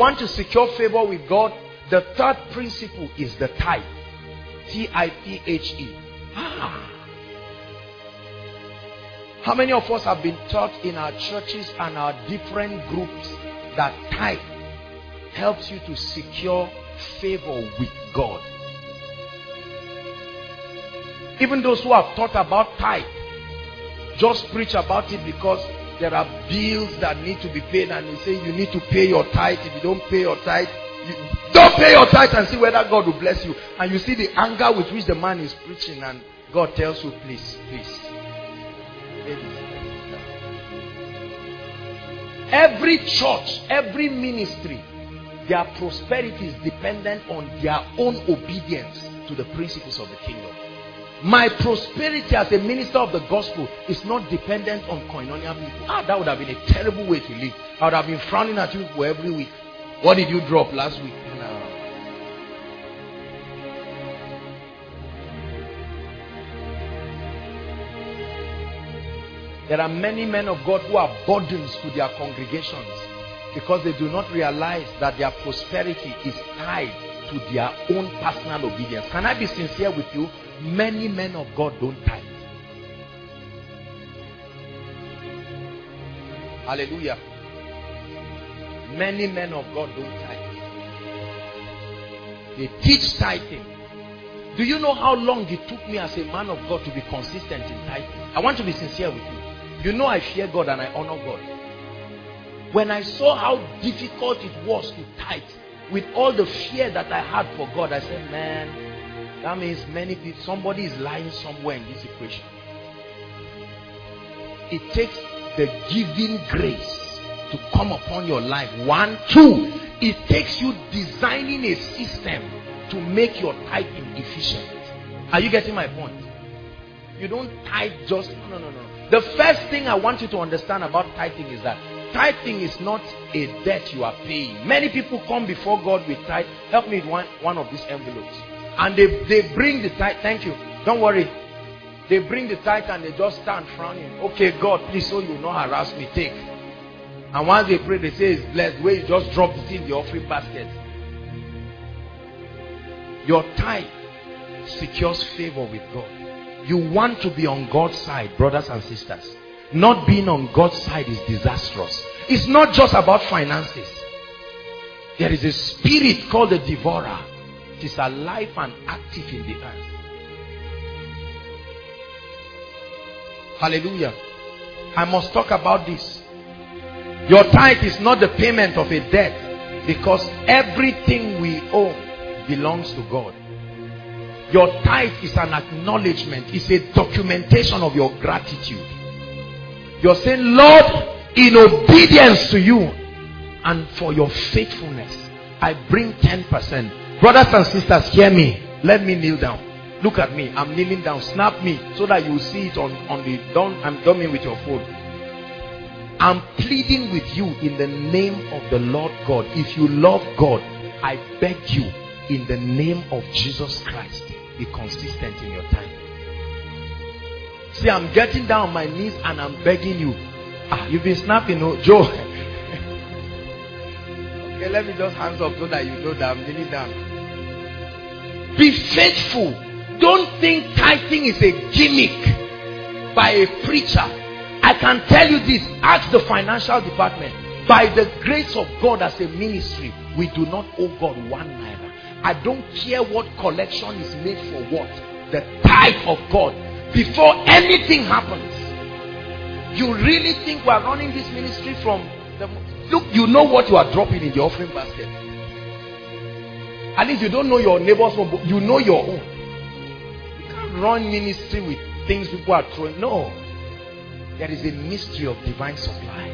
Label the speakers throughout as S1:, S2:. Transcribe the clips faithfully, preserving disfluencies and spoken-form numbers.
S1: want to secure favor with God, the third principle is the tithe. T I P H E. Ah. How many of us have been taught in our churches and our different groups that tithe helps you to secure favor with God? Even those who have thought about tithe just preach about it because there are bills that need to be paid, and they say you need to pay your tithe. If you don't pay your tithe, you don't pay your tithe and see whether God will bless you. And you see the anger with which the man is preaching, and God tells you, please, please. Every church, every ministry, their prosperity is dependent on their own obedience to the principles of the kingdom. My prosperity as a minister of the gospel is not dependent on koinonia people. Ah, that would have been a terrible way to live. I would have been frowning at you for every week. What did you drop last week? No. There are many men of God who are burdens to their congregations because they do not realize that their prosperity is tied to their own personal obedience. Can I be sincere with you? Many men of God don't tithe. Hallelujah. Many men of God don't tithe. They teach tithing. Do you know how long it took me as a man of God to be consistent in tithing? I want to be sincere with you. You know I fear God and I honor God. When I saw how difficult it was to tithe, with all the fear that I had for God, I said, man, that means many people, somebody is lying somewhere in this equation. It takes the giving grace to come upon your life. One, two, it takes you designing a system to make your tithing efficient. Are you getting my point? You don't tithe just, no, no, no. The first thing I want you to understand about tithing is that tithing is not a debt you are paying. Many people come before God with tithe. Help me with one, one of these envelopes. And they, they bring the tithe. Thank you. Don't worry. They bring the tithe and they just stand frowning. Okay, God, please, so you will not harass me. Take. And once they pray, they say it's blessed. Where you just drop it in the offering basket. Your tithe secures favor with God. You want to be on God's side, brothers and sisters. Not being on God's side is disastrous. It's not just about finances. There is a spirit called the devourer. It is alive and active in the earth. Hallelujah. I must talk about this. Your tithe is not the payment of a debt, because everything we own belongs to God. Your tithe is an acknowledgement. It's a documentation of your gratitude. You're saying, Lord, in obedience to you and for your faithfulness, I bring ten percent. Brothers and sisters, hear me. Let me kneel down. Look at me. I'm kneeling down. Snap me so that you see it on, on the don't I'm dummy with your phone. I'm pleading with you in the name of the Lord God. If you love God, I beg you in the name of Jesus Christ, be consistent in your time. See, I'm getting down on my knees and I'm begging you. Ah, you've been snapping, oh, Joe. Okay, let me just hands up so that you know that I'm kneeling down. Be faithful. Don't think tithing is a gimmick by a preacher. I can tell you this. Ask the financial department. By the grace of God as a ministry, we do not owe God one naira. I don't care what collection is made for what. The tithe of God. Before anything happens. You really think we are running this ministry from the... Look, you know what you are dropping in the offering basket. At least you don't know your neighbor's home, but you know your own. You can't run ministry with things people are throwing. No. There is a mystery of divine supply.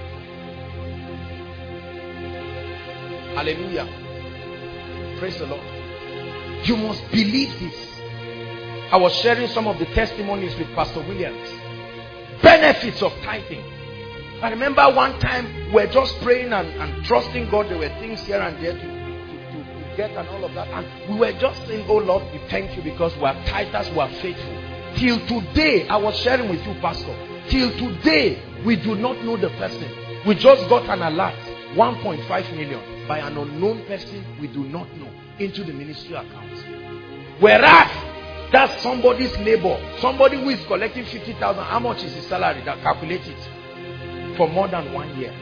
S1: Hallelujah. Praise the Lord. You must believe this. I was sharing some of the testimonies with Pastor Williams. Benefits of tithing. I remember one time we were just praying and, and trusting God. There were things here and there to, to, to, to get and all of that. And we were just saying, oh Lord, we thank you because we are tithers, we are faithful. Till today, I was sharing with you, Pastor. Till today, we do not know the person. We just got an alert, one point five million. by an unknown person we do not know into the ministry accounts. Whereas that's somebody's neighbor, somebody who is collecting fifty thousand. How much is his salary? That calculate it for more than one year.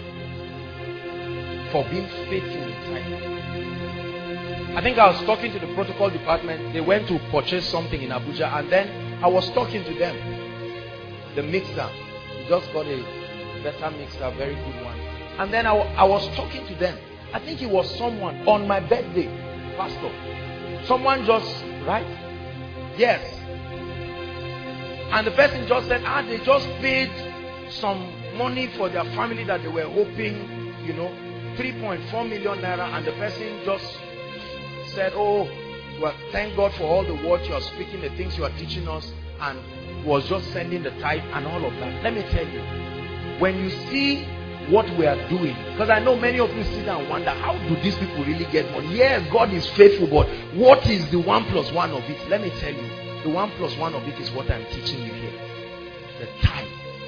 S1: For being faithful in time. I think I was talking to the protocol department. They went to purchase something in Abuja, and then I was talking to them. The mixer, we just got a better mixer, very good one. And then I, I was talking to them. I think it was someone on my birthday, Pastor. Someone just, right? Yes. And the person just said, ah, they just paid some money for their family that they were hoping, you know, three point four million naira, and the person just said, oh, well, thank God for all the words you are speaking, the things you are teaching us, and was just sending the tithe and all of that. Let me tell you, when you see what we are doing, because I know many of you sit and wonder, how do these people really get money? Yes, God is faithful, but what is the one plus one of it? Let me tell you, the one plus one of it is what I'm teaching you here. The tithe.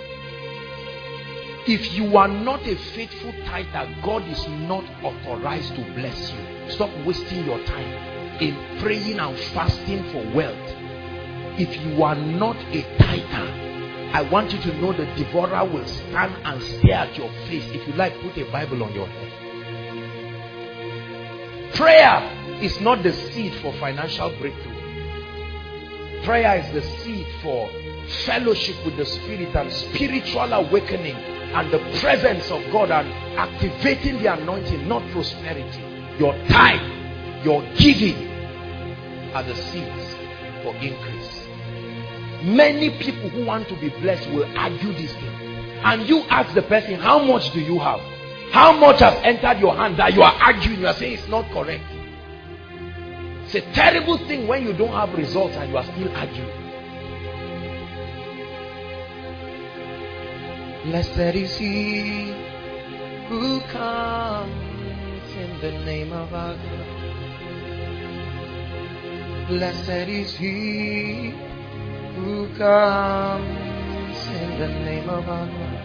S1: If you are not a faithful tither, God is not authorized to bless you. Stop wasting your time in praying and fasting for wealth. If you are not a tither, I want you to know the devourer will stand and stare at your face. If you like, put a Bible on your head. Prayer is not the seed for financial breakthrough. Prayer is the seed for fellowship with the Spirit and spiritual awakening and the presence of God and activating the anointing, not prosperity. Your tithe, your giving are the seeds for increase. Many people who want to be blessed will argue this thing. And you ask the person, how much do you have? How much has entered your hand that you are arguing? You are saying it's not correct. It's a terrible thing when you don't have results and you are still arguing. Blessed is he who comes in the name of our God. Blessed is he who comes in the name of our God.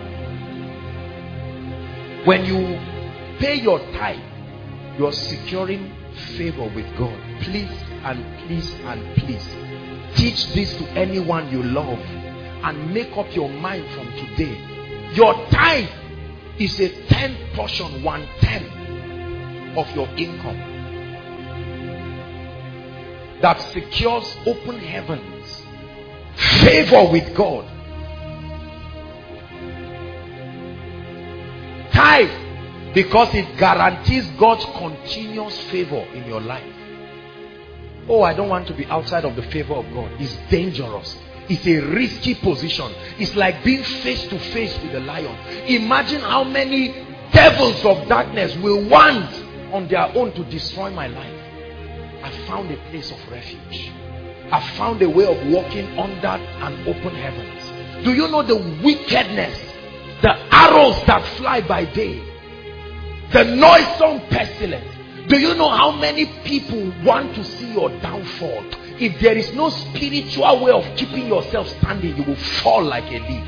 S1: When you pay your tithe, you are securing favor with God. Please and please and please teach this to anyone you love and make up your mind from today. Your tithe is a tenth portion, one tenth of your income that secures open heavens, favor with God. Tithe because it guarantees God's continuous favor in your life. Oh, I don't want to be outside of the favor of God. It's dangerous. It's a risky position. It's like being face to face with a lion. Imagine how many devils of darkness will want on their own to destroy my life. I found a place of refuge. I found a way of walking under an open heavens. Do you know the wickedness, the arrows that fly by day, the noisome pestilence? Do you know how many people want to see your downfall? If there is no spiritual way of keeping yourself standing, you will fall like a leaf.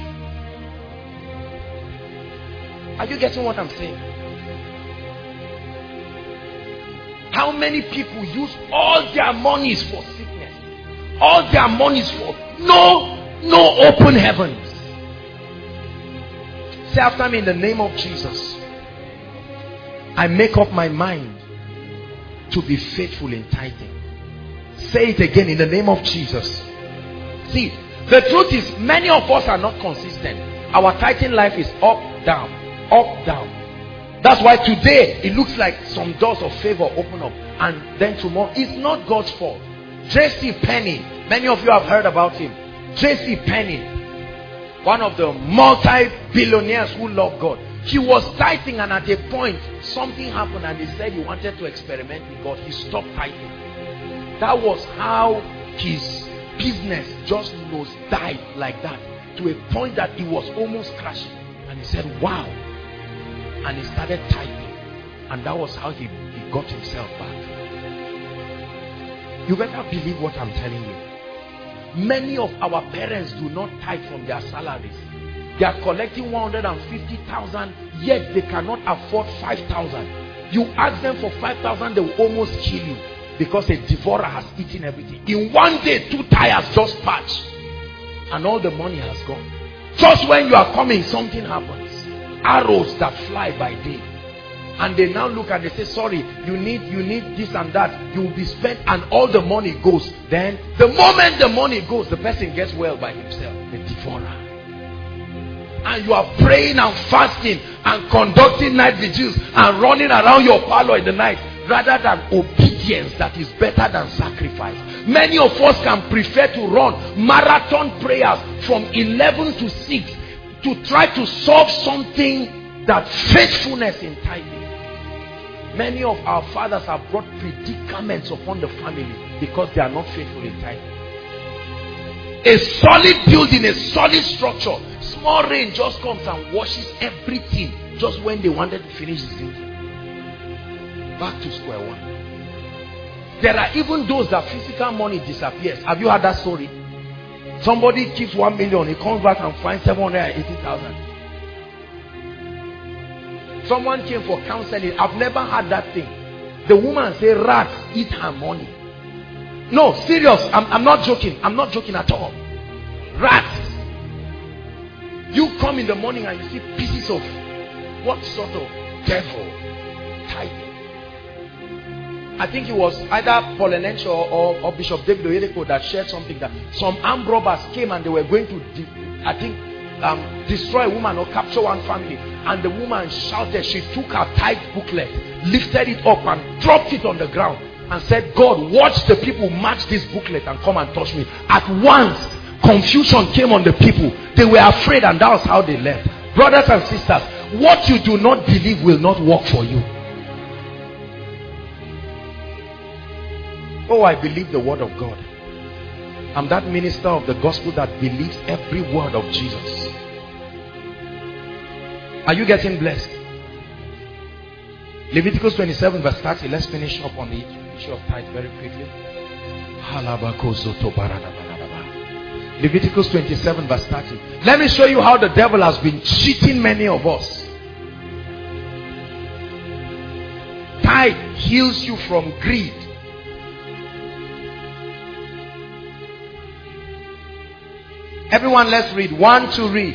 S1: Are you getting what I'm saying? How many people use all their monies for sickness? All their monies for no, no open heavens. Say after me, in the name of Jesus, I make up my mind to be faithful in tithing. Say it again, in the name of Jesus. See, the truth is, many of us are not consistent. Our tithing life is up, down, up, down. That's why today it looks like some doors of favor open up, and then tomorrow it's not God's fault. J C Penney, many of you have heard about him. J C Penney, one of the multi-billionaires who love God. He was tithing, and at a point something happened and he said he wanted to experiment with God. He stopped tithing. That was how his business just nosedived like that, to a point that he was almost crashing. And he said, wow. And he started tithing. And that was how he, he got himself back. You better believe what I'm telling you. Many of our parents do not tithe from their salaries. They are collecting one hundred fifty thousand, yet they cannot afford five thousand. You ask them for five thousand, they will almost kill you because a devourer has eaten everything. In one day, two tires just patch and all the money has gone. Just when you are coming, something happens. Arrows that fly by day. And they now look and they say, sorry, you need you need this and that. You will be spent and all the money goes. Then the moment the money goes, the person gets well by himself. The devourer. And you are praying and fasting and conducting night vigils and running around your parlor in the night, rather than obedience that is better than sacrifice. Many of us can prefer to run marathon prayers from eleven to six to try to solve something, that faithfulness in tithing. Many of our fathers have brought predicaments upon the family because they are not faithful in tithing. A solid building, a solid structure, small rain just comes and washes everything just when they wanted to finish the zinc. Back to square one. There are even those that physical money disappears. Have you heard that story? Somebody keeps one million, he comes back and finds seven hundred eighty thousand. Someone came for counseling. I've never had that thing. The woman said rats eat her money. No, serious. I'm, I'm not joking. I'm not joking at all. Rats. You come in the morning and you see pieces of what sort of devil? Tithing. I think it was either Paul Enenche or, or, or Bishop David Oyedepo that shared something that some armed robbers came and they were going to, I think, um, destroy a woman or capture one family. And the woman shouted. She took her tithe booklet, lifted it up and dropped it on the ground and said, God, watch the people match this booklet and come and touch me. At once, confusion came on the people. They were afraid and that was how they left. Brothers and sisters, what you do not believe will not work for you. Oh, I believe the word of God. I'm that minister of the gospel that believes every word of Jesus. Are you getting blessed? Leviticus twenty-seven verse thirty. Let's finish up on the issue of tithe very quickly. Leviticus twenty-seven verse thirty. Let me show you how the devil has been cheating many of us. Tithe heals you from greed. Everyone, let's read. One to read.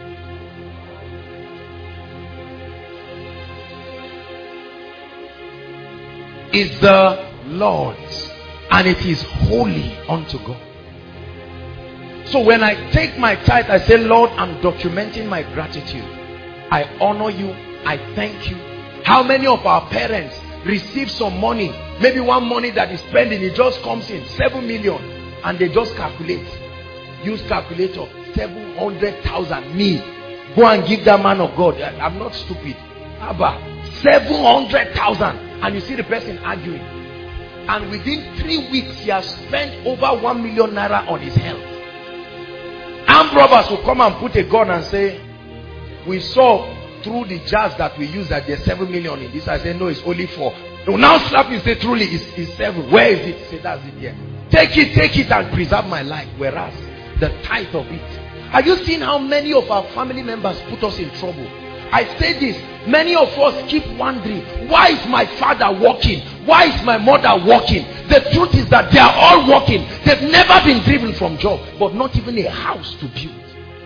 S1: Is the Lord's, and it is holy unto God. So when I take my tithe, I say, Lord, I'm documenting my gratitude. I honor you. I thank you. How many of our parents receive some money, maybe one money that is spending, it just comes in seven million, and they just calculate. Use calculator, seven hundred thousand. Me, go and give that man of God. I'm not stupid. Abba, seven hundred thousand. And you see the person arguing. And within three weeks, he has spent over one million naira on his health. Armed robbers will come and put a gun and say, we saw through the jars that we use that there's seven million in this. I say, no, it's only four. They will now slap you and say, truly, it's, it's seven. Where is it? Say, that's it here. Take it, take it and preserve my life. Whereas the tithe of it. Have you seen how many of our family members put us in trouble? I say this, many of us keep wondering, why is my father working? Why is my mother working? The truth is that they are all working. They've never been driven from job, but not even a house to build.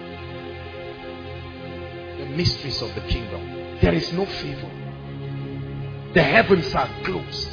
S1: The mysteries of the kingdom. There is no favor. The heavens are closed.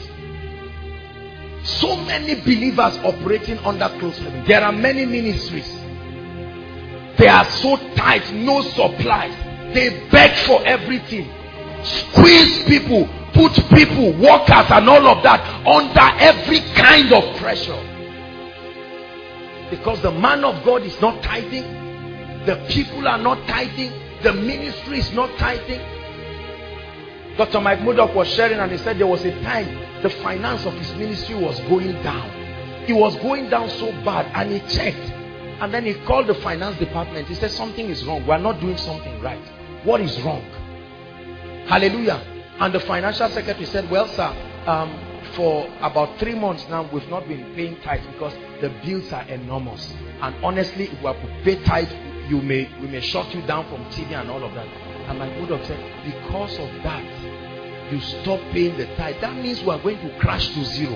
S1: So many believers operating under closed heaven. There are many ministries. They are so tight, no supplies. They beg for everything. Squeeze people, put people, workers and all of that under every kind of pressure. Because the man of God is not tithing. The people are not tithing. The ministry is not tithing. Doctor Mike Murdoch was sharing and he said there was a time the finance of his ministry was going down. It was going down so bad, and he checked. And then he called the finance department. He said something is wrong. We are not doing something right. What is wrong? Hallelujah. And the financial secretary said, well, sir, um, for about three months now, we've not been paying tithe because the bills are enormous. And honestly, if we are to pay tithe, you may, we may shut you down from T V and all of that. And my Buddha said, because of that, you stop paying the tithe, that means we are going to crash to zero.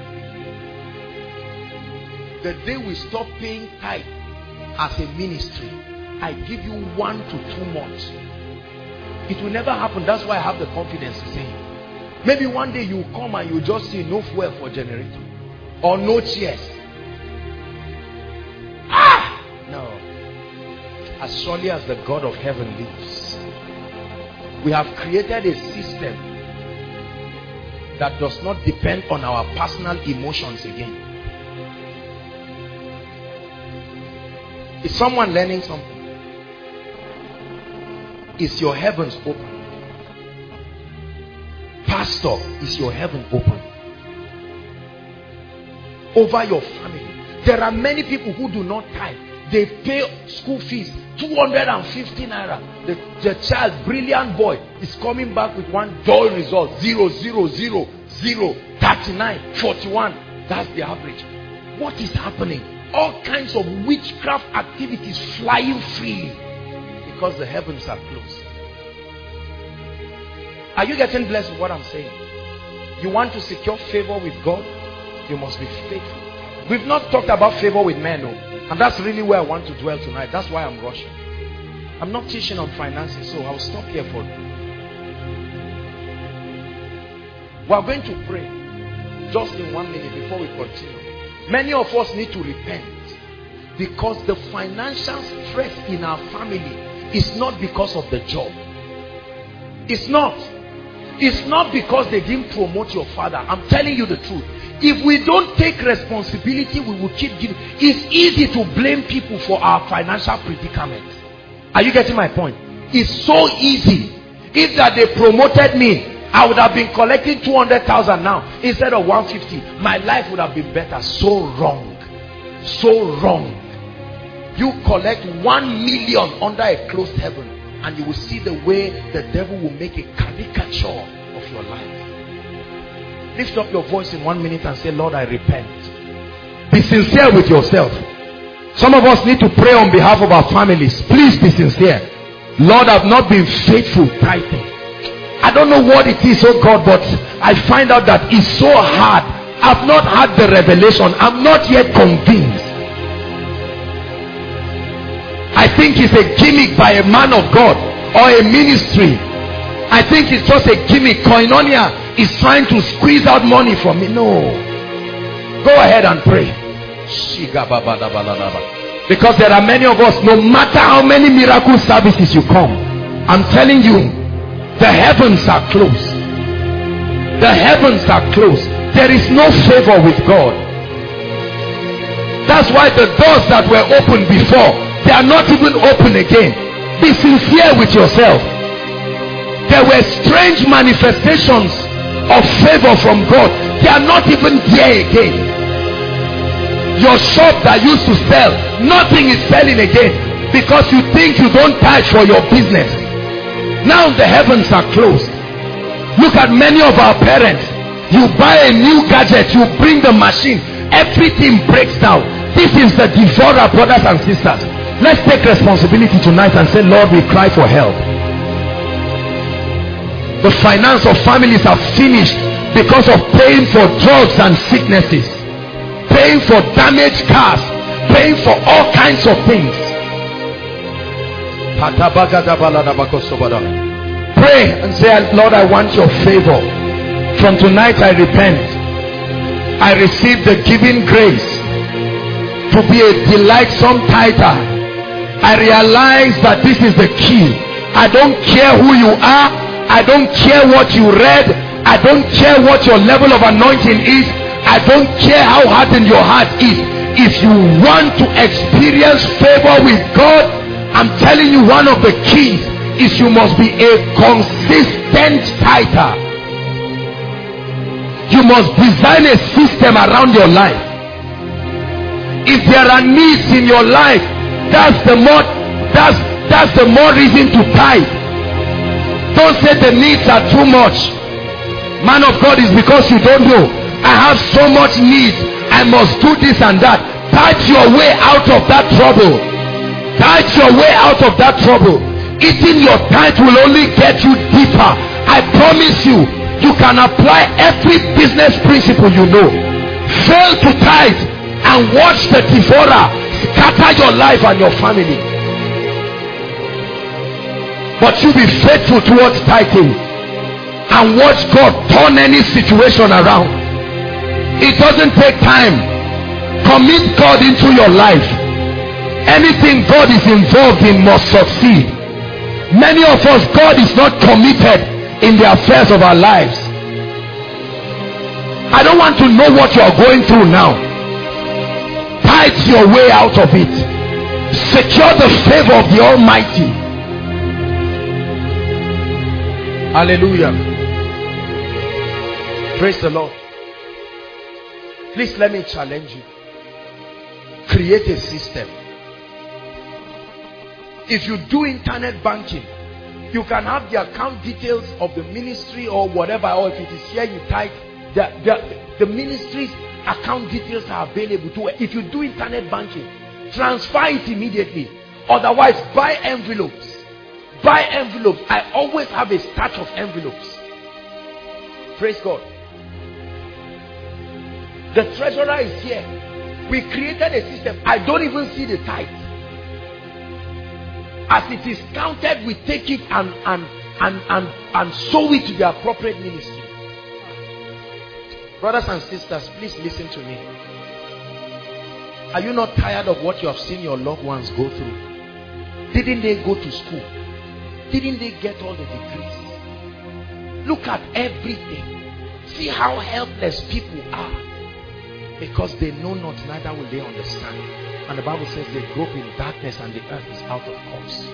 S1: The day we stop paying tithe as a ministry, I give you one to two months. It will never happen. That's why I have the confidence to say it. Maybe one day you come and you just see no fuel for generator or no chairs. Ah! No. As surely as the God of heaven lives, we have created a system that does not depend on our personal emotions again. Is someone learning something? Is your heavens open? Pastor, is your heaven open? Over your family. There are many people who do not tithe. They pay school fees, two hundred fifty naira. The, the child, brilliant boy, is coming back with one dull result. Zero, zero, zero, zero, thirty-nine, forty-one. That's the average. What is happening? All kinds of witchcraft activities flying freely because the heavens are closed. Are you getting blessed with what I'm saying? You want to secure favor with God? You must be faithful. We've not talked about favor with men, no. And that's really where I want to dwell tonight. That's why I'm rushing. I'm not teaching on finances, so I'll stop here for you. We are going to pray just in one minute before we continue. Many of us need to repent because the financial stress in our family is not because of the job. It's not. It's not because they didn't promote your father. I'm telling you the truth. If we don't take responsibility, we will keep giving. It's easy to blame people for our financial predicament. Are you getting my point? It's so easy. If that they promoted me, I would have been collecting two hundred thousand now instead of one hundred fifty. My life would have been better. So wrong. So wrong. You collect one million under a closed heaven, and you will see the way the devil will make a caricature of your life. Lift up your voice in one minute and say, Lord, I repent. Be sincere with yourself. Some of us need to pray on behalf of our families. Please be sincere. Lord, I've not been faithful tithing. I don't know what it is, oh God, but I find out that it's so hard. I've not had the revelation. I'm not yet convinced. I think it's a gimmick by a man of God or a ministry. I think it's just a gimmick. Koinonia is trying to squeeze out money from me. No. Go ahead and pray. Because there are many of us, no matter how many miracle services you come, I'm telling you, the heavens are closed. The heavens are closed. There is no favor with God. That's why the doors that were open before, they are not even open again. Be sincere with yourself. There were strange manifestations of favor from God. They are not even there again. Your shop that used to sell, nothing is selling again because you think you don't tithe for your business. Now the heavens are closed. Look at many of our parents. You buy a new gadget, you bring the machine, everything breaks down. This is the devourer, brothers and sisters. Let's take responsibility tonight and say, Lord, we cry for help. The finance of families are finished because of paying for drugs and sicknesses, paying for damaged cars, paying for all kinds of things. Pray and say, Lord, I want your favor. From tonight I repent. I receive the giving grace to be a delightsome tither. I realize that this is the key. I don't care who you are. I don't care what you read. I don't care what your level of anointing is. I don't care how hardened your heart is. If you want to experience favor with God, I'm telling you, one of the keys is you must be a consistent tither. You must design a system around your life. If there are needs in your life, that's the more that's that's the more reason to tithe. Don't say the needs are too much. Man of God, is because you don't know. I have so much needs, I must do this and that. Tithe your way out of that trouble. Tithe your way out of that trouble. Eating your tithe will only get you deeper. I promise you, You can apply every business principle you know. Fail to tithe and watch the devourer scatter your life and your family. But you be faithful towards tithing and watch God turn any situation around. It doesn't take time. Commit God into your life. Anything God is involved in must succeed. Many of us, God is not committed in the affairs of our lives. I don't want to know what you are going through now. Tithe your way out of it. Secure the favor of the Almighty. Hallelujah. Praise the Lord. Please let me challenge you. Create a system. If you do internet banking, you can have the account details of the ministry or whatever, or if it is here you type, the, the, the ministry's account details are available to. If you do internet banking, transfer it immediately. Otherwise, buy envelopes. Buy envelopes. I always have a stack of envelopes. Praise God. The treasurer is here. We created a system. I don't even see the tithe. As it is counted, we take it and and and and, and sow it to the appropriate ministry. Brothers and sisters, please listen to me. Are you not tired of what you have seen your loved ones go through? Didn't they go to school? Didn't they get all the degrees? Look at everything. See how helpless people are. Because they know not, neither will they understand. And the Bible says they grope in darkness and the earth is out of course.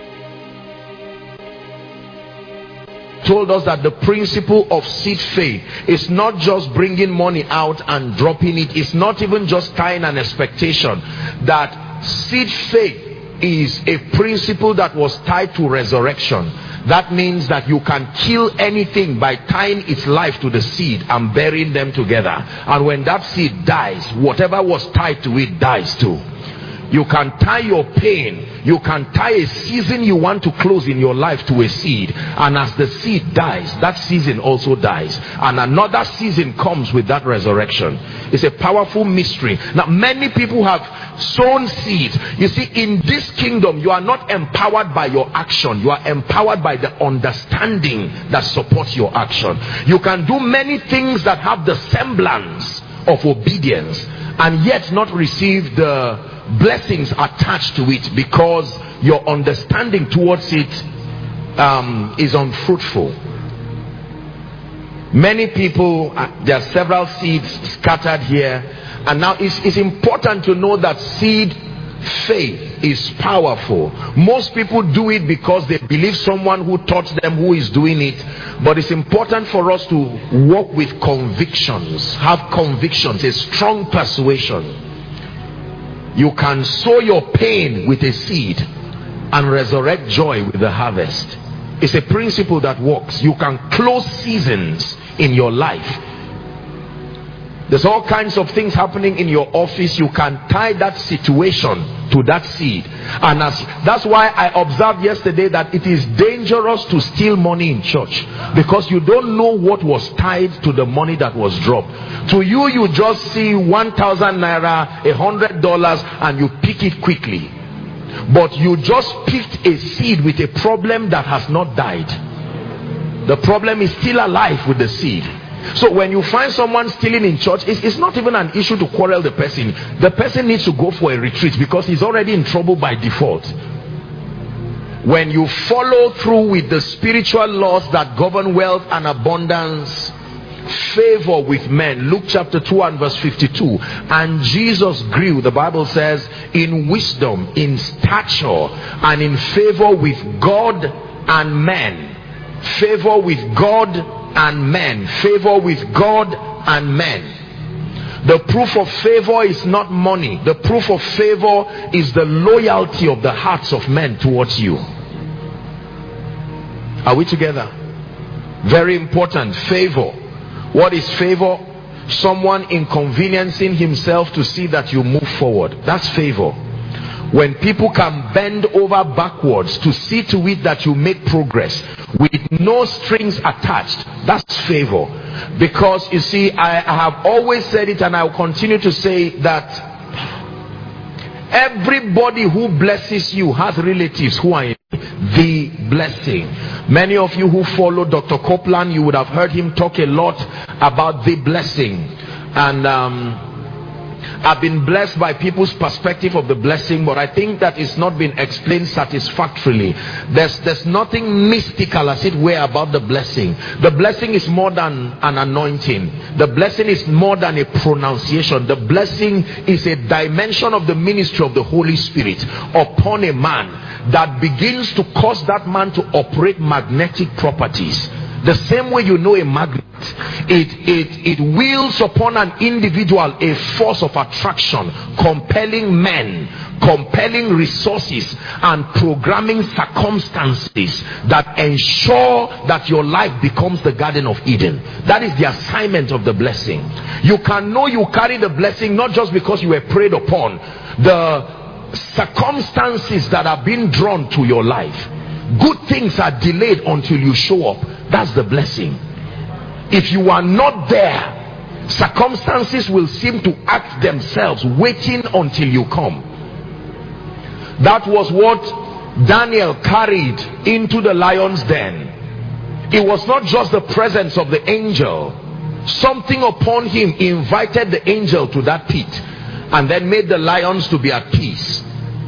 S1: Told us that the principle of seed faith is not just bringing money out and dropping it. It's not even just tying an expectation. That seed faith is a principle that was tied to resurrection. That means that you can kill anything by tying its life to the seed and burying them together. And when that seed dies, whatever was tied to it dies too. You can tie your pain, you can tie a season you want to close in your life to a seed, and as the seed dies, that season also dies, and another season comes with that resurrection. It's a powerful mystery. Now many people have sown seeds. You see, in this kingdom you are not empowered by your action, you are empowered by the understanding that supports your action. You can do many things that have the semblance of obedience and yet not receive the blessings attached to it, because your understanding towards it um, is unfruitful. Many people, uh, there are several seeds scattered here, and now it's, it's important to know that seed faith is powerful. Most people do it because they believe someone who taught them who is doing it, but it's important for us to walk with convictions, have convictions, a strong persuasion. You can sow your pain with a seed and resurrect joy with the harvest. It's a principle that works. You can close seasons in your life. There's all kinds of things happening in your office. You can tie that situation to that seed. And as that's why I observed yesterday that it is dangerous to steal money in church, because you don't know what was tied to the money that was dropped. To you, you just see one thousand naira, a hundred dollars, and you pick it quickly. But you just picked a seed with a problem that has not died. The problem is still alive with the seed. So when you find someone stealing in church, it's, it's not even an issue to quarrel the person. The person needs to go for a retreat because he's already in trouble by default. When you follow through with the spiritual laws that govern wealth and abundance, favor with men, Luke chapter two and verse fifty-two, and Jesus grew, the Bible says, in wisdom, in stature, and in favor with God and men. Favor with God and men. Favor with God and men. The proof of favor is not money. The proof of favor is the loyalty of the hearts of men towards you. Are we together? Very important. Favor. What is favor? Someone inconveniencing himself to see that you move forward. That's favor. When people can bend over backwards to see to it that you make progress with no strings attached, that's favor. Because you see, I, I have always said it, and I will continue to say that everybody who blesses you has relatives who are in the blessing. Many of you who follow Doctor Copeland, you would have heard him talk a lot about the blessing. And um I've been blessed by people's perspective of the blessing, but I think that it's not been explained satisfactorily. There's, there's nothing mystical, as it were, about the blessing. The blessing is more than an anointing. The blessing is more than a pronunciation. The blessing is a dimension of the ministry of the Holy Spirit upon a man that begins to cause that man to operate magnetic properties. The same way you know a magnet, it, it, it wields upon an individual a force of attraction, compelling men, compelling resources, and programming circumstances that ensure that your life becomes the Garden of Eden. That is the assignment of the blessing. You can know you carry the blessing not just because you were prayed upon. The circumstances that are being drawn to your life, good things are delayed until you show up. That's the blessing. If you are not there, circumstances will seem to act themselves, waiting until you come. That was what Daniel carried into the lion's den. It was not just the presence of the angel. Something upon him invited the angel to that pit, and then made the lions to be at peace.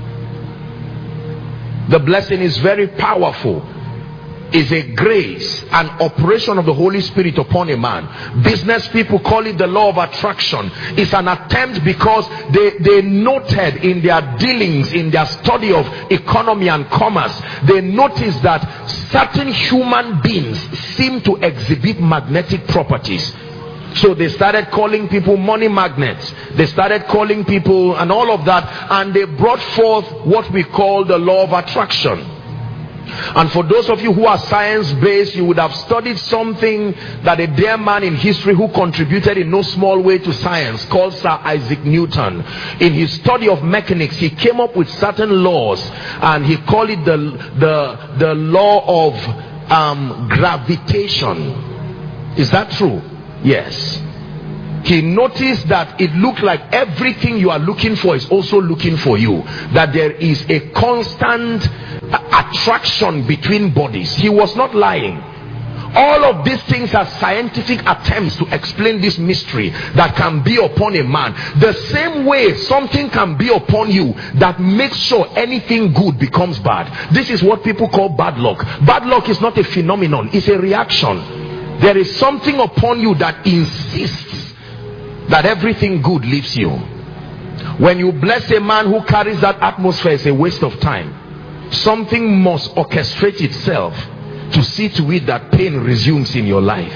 S1: The blessing is very powerful. Is a grace, an operation of the Holy Spirit upon a man. Business people call it the law of attraction. It's an attempt because they, they noted in their dealings, in their study of economy and commerce, they noticed that certain human beings seem to exhibit magnetic properties. So they started calling people money magnets. They started calling people and all of that, and they brought forth what we call the law of attraction. And for those of you who are science-based, you would have studied something that a dear man in history who contributed in no small way to science, called Sir Isaac Newton. In his study of mechanics, he came up with certain laws, and he called it the the the law of um, gravitation. Is that true? Yes. He noticed that it looked like everything you are looking for is also looking for you. That there is a constant attraction between bodies. He was not lying. All of these things are scientific attempts to explain this mystery that can be upon a man. The same way something can be upon you that makes sure anything good becomes bad. This is what people call bad luck. Bad luck is not a phenomenon, it's a reaction. There is something upon you that insists that everything good leaves you. When you bless a man who carries that atmosphere, it's a waste of time. Something must orchestrate itself to see to it that pain resumes in your life.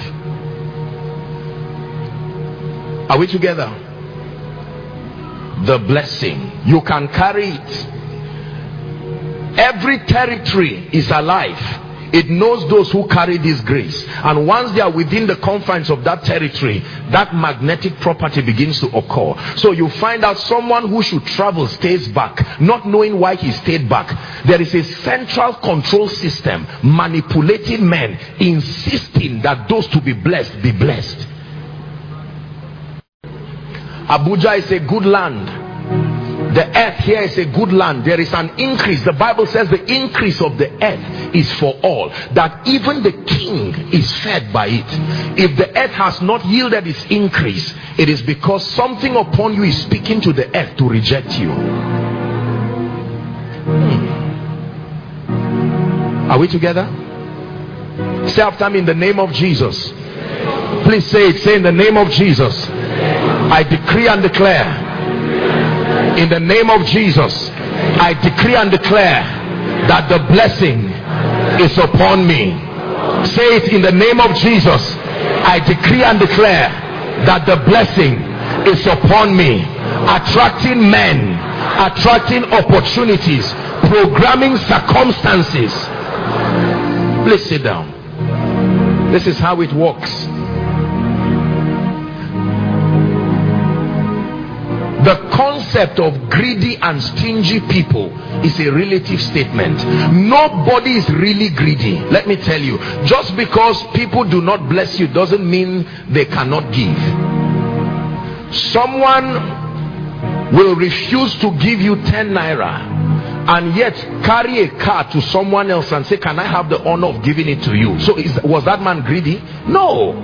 S1: Are we together? The blessing, you can carry it. Every territory is alive. It knows those who carry this grace, and once they are within the confines of that territory, that magnetic property begins to occur. So you find out someone who should travel stays back, not knowing why he stayed back. There is a central control system manipulating men, insisting that those to be blessed be blessed. Abuja is a good land. The earth here is a good land. There is an increase. The Bible says the increase of the earth is for all, that even the king is fed by it. If the earth has not yielded its increase, it is because something upon you is speaking to the earth to reject you. hmm. Are we together? Say after me, in the name of Jesus. Please say it. Say, in the name of Jesus, I decree and declare, in the name of Jesus, I decree and declare that the blessing is upon me. Say it. In the name of Jesus, I decree and declare that the blessing is upon me, attracting men, attracting opportunities, programming circumstances. Please sit down. This is how it works. The concept
S2: concept of greedy and stingy people is a relative statement. Nobody is really greedy. Let me tell you, just because people do not bless you doesn't mean they cannot give. Someone will refuse to give you ten naira and yet carry a car to someone else and say, can I have the honor of giving it to you? So is, was that man greedy? No.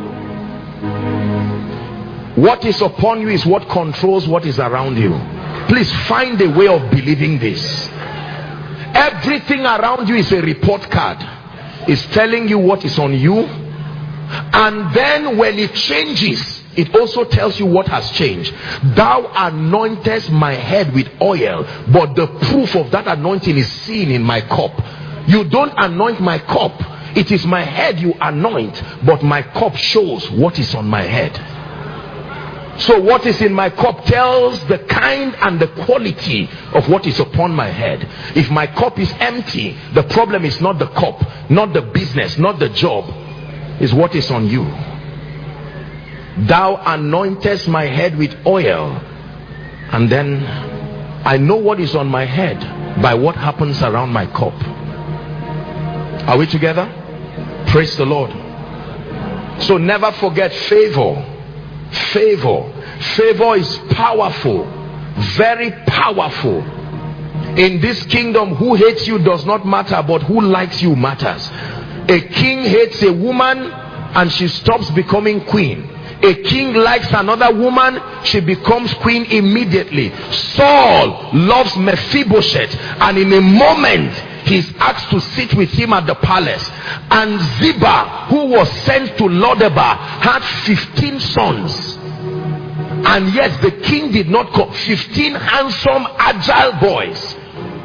S2: What is upon you is what controls what is around you. Please find a way of believing this. Everything around you is a report card. It's telling you what is on you, and then when it changes, it also tells you what has changed. Thou anointest my head with oil, but the proof of that anointing is seen in my cup. You don't anoint my cup. It is my head you anoint, but my cup shows what is on my head. So what is in my cup tells the kind and the quality of what is upon my head. If my cup is empty, the problem is not the cup, not the business, not the job, is what is on you. Thou anointest my head with oil, and then I know what is on my head by what happens around my cup. Are we together? Praise the Lord. So never forget favor. Favor. Favor is powerful, very powerful. In this kingdom, who hates you does not matter, but who likes you matters. A king hates a woman and she stops becoming queen. A king likes another woman, she becomes queen immediately. Saul loves Mephibosheth, and in a moment he's asked to sit with him at the palace. And Ziba, who was sent to Lodebar, had fifteen sons, and yet the king did not come. fifteen handsome, agile boys.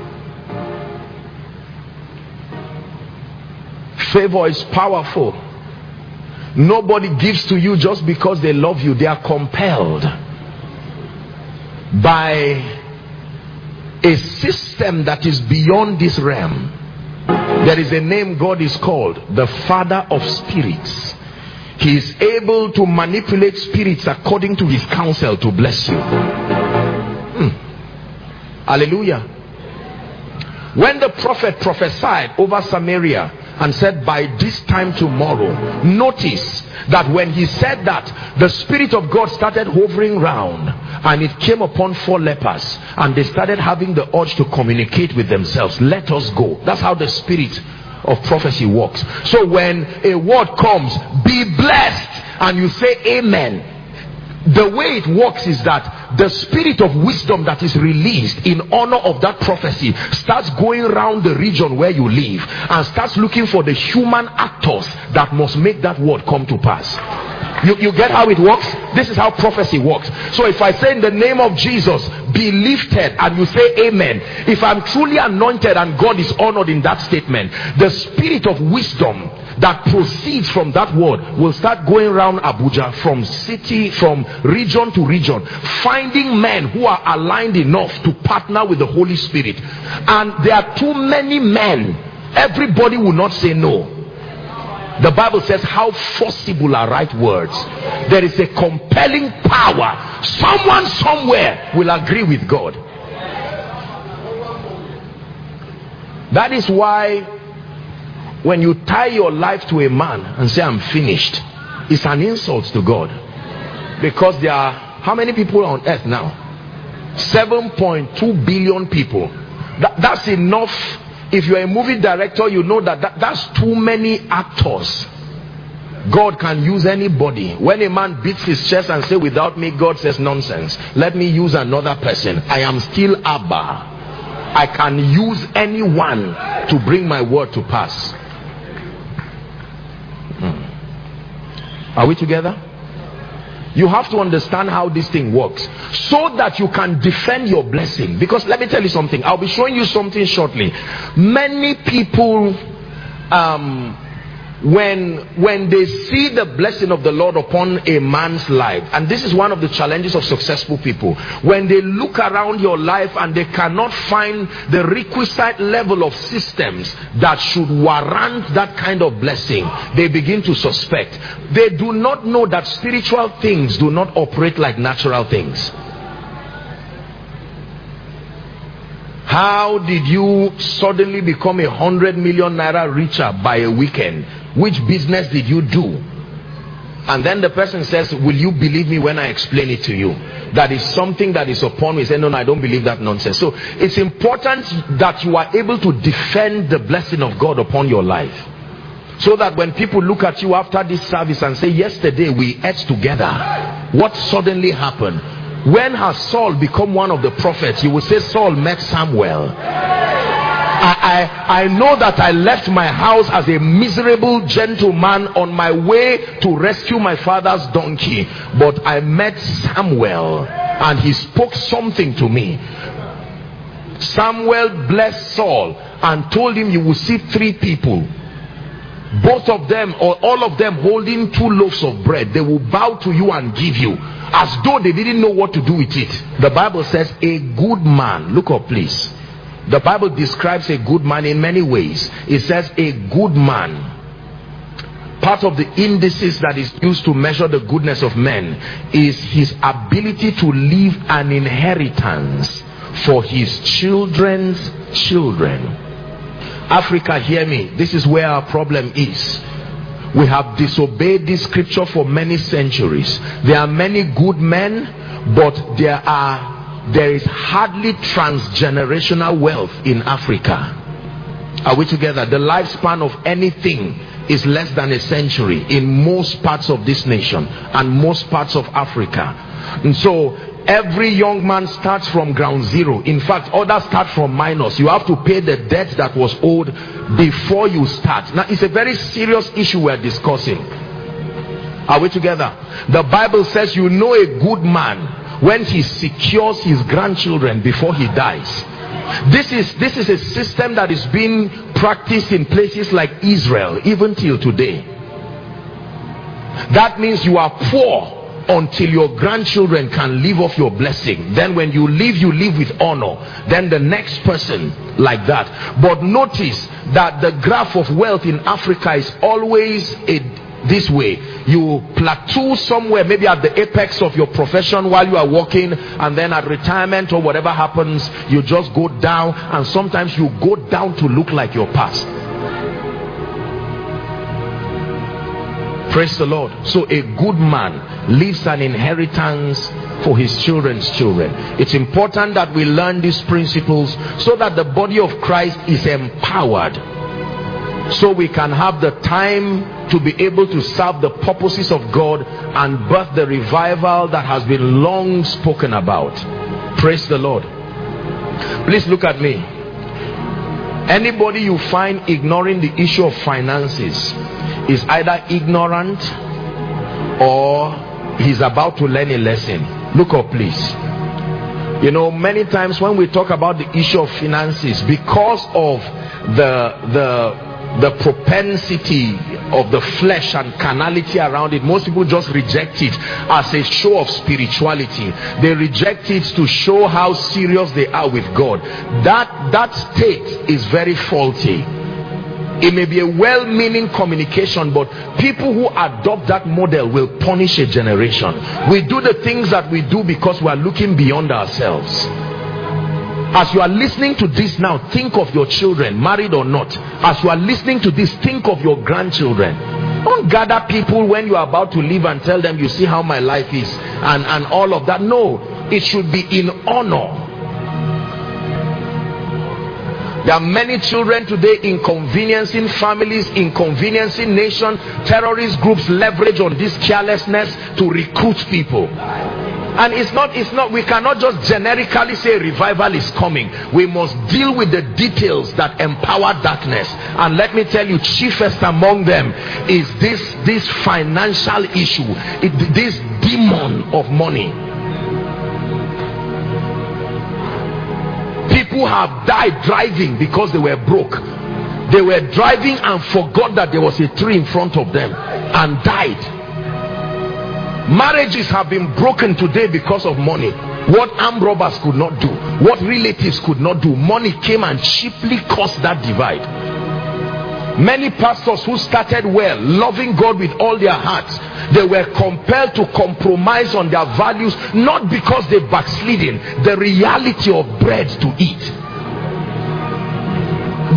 S2: Favor is powerful. Nobody gives to you just because they love you. They are compelled by a system that is beyond this realm. There is a name God is called the Father of Spirits. He is able to manipulate spirits according to his counsel to bless you. hmm. Hallelujah. When the prophet prophesied over Samaria and said, by this time tomorrow, notice that when he said that, the Spirit of God started hovering round, and it came upon four lepers, and they started having the urge to communicate with themselves. Let us go. That's how the spirit of prophecy works. So when a word comes, be blessed, and you say amen, the way it works is that the spirit of wisdom that is released in honor of that prophecy starts going around the region where you live and starts looking for the human actors that must make that word come to pass. You, you get how it works? This is how prophecy works. So if I say in the name of Jesus, be lifted, and you say amen, if I'm truly anointed and God is honored in that statement, the spirit of wisdom that proceeds from that word will start going around Abuja, from city, from region to region, finding men who are aligned enough to partner with the Holy Spirit. And there are too many men. Everybody will not say no. The Bible says, how forcible are right words. There is a compelling power. Someone somewhere will agree with God. That is why when you tie your life to a man and say, I'm finished, it's an insult to God. Because there are, how many people on earth now? seven point two billion people. That, that's enough. If you're a movie director, you know that, that that's too many actors. God can use anybody. When a man beats his chest and says, without me, God says, nonsense, let me use another person. I am still Abba. I can use anyone to bring my word to pass. Hmm. Are we together? You have to understand how this thing works so that you can defend your blessing. Because let me tell you something. I'll be showing you something shortly. Many people, um, when when they see the blessing of the Lord upon a man's life, and this is one of the challenges of successful people, when they look around your life and they cannot find the requisite level of systems that should warrant that kind of blessing, they begin to suspect. They do not know that spiritual things do not operate like natural things. How did you suddenly become a hundred million naira richer by a weekend? Which business did you do? And then the person says, will you believe me when I explain it to you? That is something that is upon me. Say, no, no, I don't believe that nonsense. So it's important that you are able to defend the blessing of God upon your life. So that when people look at you after this service and say, yesterday we ate together, what suddenly happened? When has Saul become one of the prophets? You will say Saul met Samuel. I, I, I know that I left my house as a miserable gentleman on my way to rescue my father's donkey, but I met Samuel and he spoke something to me. Samuel blessed Saul and told him, you will see three people, both of them or all of them holding two loaves of bread. They will bow to you and give you, as though they didn't know what to do with it. The Bible says a good man, look up please. The Bible describes a good man in many ways. It says a good man. Part of the indices that is used to measure the goodness of men is his ability to leave an inheritance for his children's children. Africa, hear me. This is where our problem is. We have disobeyed this scripture for many centuries. There are many good men, but there are there is hardly transgenerational wealth in Africa. Are we together? The lifespan of anything is less than a century in most parts of this nation and most parts of Africa. And so every young man starts from ground zero. In fact, others start from minus. You have to pay the debt that was owed before you start. Now, it's a very serious issue we're discussing. Are we together? The Bible says, you know a good man when he secures his grandchildren before he dies. This is this is a system that is being practiced in places like Israel even till today. That means you are poor until your grandchildren can live off your blessing. Then when you leave, you live with honor. Then the next person, like that. But notice that the graph of wealth in Africa is always a this way. You plateau somewhere, maybe at the apex of your profession while you are working, and then at retirement or whatever happens, you just go down, and sometimes you go down to look like your past. Praise the Lord. So a good man leaves an inheritance for his children's children. It's important that we learn these principles so that the body of Christ is empowered, so we can have the time to be able to serve the purposes of God and birth the revival that has been long spoken about. Praise the Lord. Please look at me. Anybody you find ignoring the issue of finances is either ignorant or he's about to learn a lesson. Look up please. You know, many times when we talk about the issue of finances, because of the the the propensity of the flesh and carnality around it, most people just reject it as a show of spirituality. They reject it to show how serious they are with God. That that state is very faulty. It may be a well-meaning communication, but people who adopt that model will punish a generation. We do the things that we do because we are looking beyond ourselves. As you are listening to this now, think of your children, married or not. As you are listening to this, think of your grandchildren. Don't gather people when you are about to leave and tell them, you see how my life is, and, and all of that. No, it should be in honor. There are many children today inconveniencing families, inconveniencing nation. Terrorist groups leverage on this carelessness to recruit people. And it's not, it's not, we cannot just generically say revival is coming. We must deal with the details that empower darkness. And let me tell you, chiefest among them is this, this financial issue, it, this demon of money. People have died driving because they were broke. They were driving and forgot that there was a tree in front of them and died. Marriages have been broken today because of money. What armed robbers could not do, what relatives could not do, money came and cheaply caused that divide. Many pastors who started well, loving God with all their hearts, they were compelled to compromise on their values, not because they backslidden, the reality of bread to eat.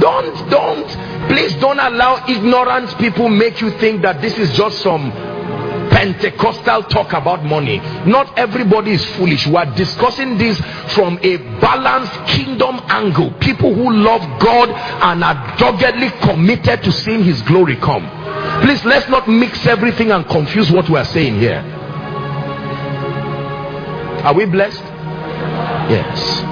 S2: Don't, don't, please don't allow ignorant people make you think that this is just some Pentecostal talk about money. Not everybody is foolish. We are discussing this from a balanced kingdom angle. People who love God and are doggedly committed to seeing his glory come. Please, let's not mix everything and confuse what we are saying here. Are we blessed? Yes.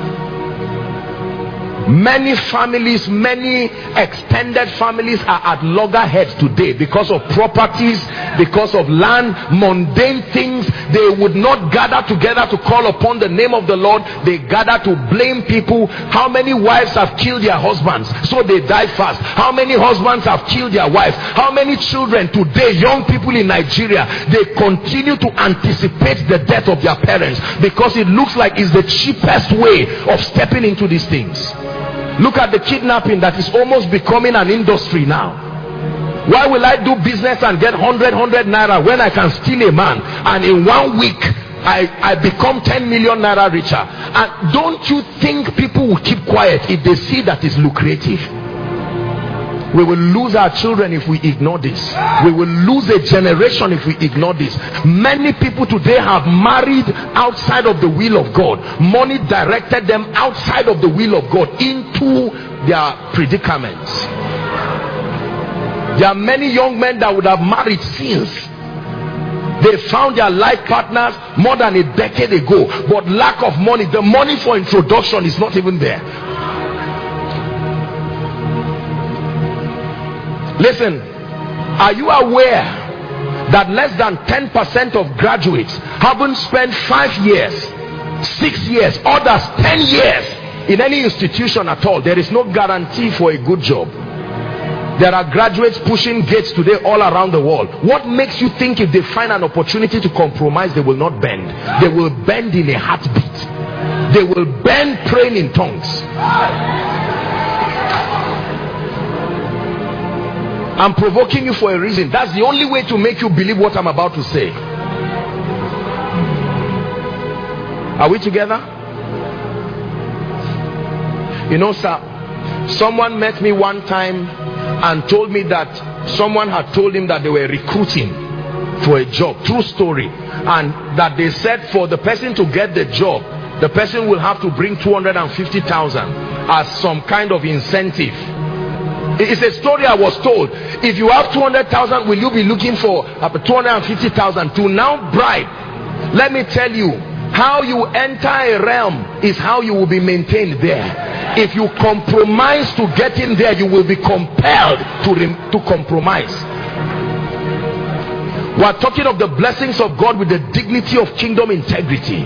S2: Many families, many extended families are at loggerheads today because of properties, because of land, mundane things. They would not gather together to call upon the name of the Lord. They gather to blame people. How many wives have killed their husbands, so they die fast? How many husbands have killed their wives? How many children today, young people in Nigeria, they continue to anticipate the death of their parents because it looks like it's the cheapest way of stepping into these things. Look at the kidnapping that is almost becoming an industry now. Why will I do business and get one hundred, one hundred naira when I can steal a man and in one week I, I become ten million naira richer? And don't you think people will keep quiet if they see that it's lucrative? We will lose our children if we ignore this. We will lose a generation if we ignore this. Many people today have married outside of the will of God. Money directed them outside of the will of God into their predicaments. There are many young men that would have married since they found their life partners more than a decade ago, but lack of money, the money for introduction is not even there. Listen, are you aware that less than ten percent of graduates haven't spent five years, six years, others ten years in any institution at all? There is no guarantee for a good job. There are graduates pushing gates today all around the world. What makes you think if they find an opportunity to compromise, they will not bend? They will bend in a heartbeat. They will bend praying in tongues. I'm provoking you for a reason. That's the only way to make you believe what I'm about to say. Are we together? You know, sir, someone met me one time and told me that someone had told him that they were recruiting for a job. True story. And that they said for the person to get the job, the person will have to bring two hundred fifty thousand as some kind of incentive. It's a story I was told. If you have two hundred thousand, will you be looking for two hundred fifty thousand to now bribe? Let me tell you, how you enter a realm is how you will be maintained there. If you compromise to get in there, you will be compelled to, to compromise. We are talking of the blessings of God with the dignity of kingdom integrity.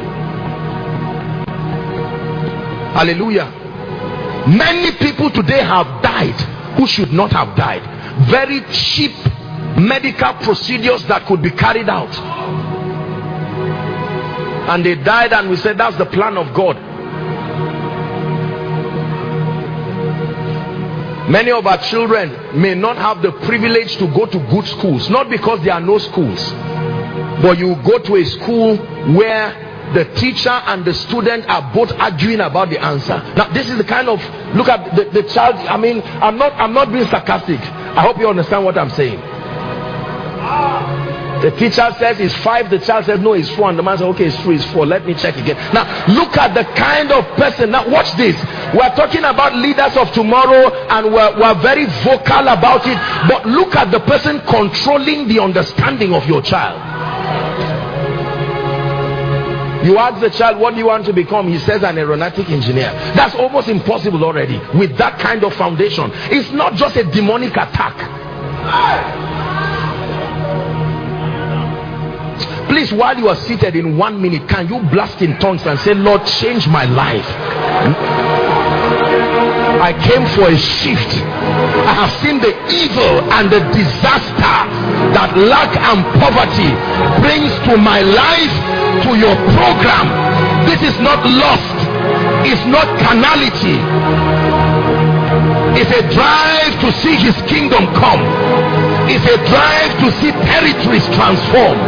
S2: Hallelujah. Many people today have died who should not have died. Very cheap medical procedures that could be carried out, and they died, and we said that's the plan of God. Many of our children may not have the privilege to go to good schools, not because there are no schools, but you go to a school where the teacher and the student are both arguing about the answer. Now this is the kind of, look at the, the child. I mean, I'm not I'm not being sarcastic. I hope you understand what I'm saying. The teacher says it's five, the child says no, it's four, and the man says okay, it's three, it's four, let me check again. Now look at the kind of person. Now watch this. We're talking about leaders of tomorrow, and we're, we're very vocal about it, but look at the person controlling the understanding of your child. You ask the child, what do you want to become? He says an aeronautic engineer. That's almost impossible already with that kind of foundation. It's not just a demonic attack. Please, while you are seated, in one minute, can you blast in tongues and say, Lord, change my life. I came for a shift. I have seen the evil and the disaster that lack and poverty brings to my life, to your program. This is not lust. It's not carnality. It's a drive to see his kingdom come. It's a drive to see territories transform.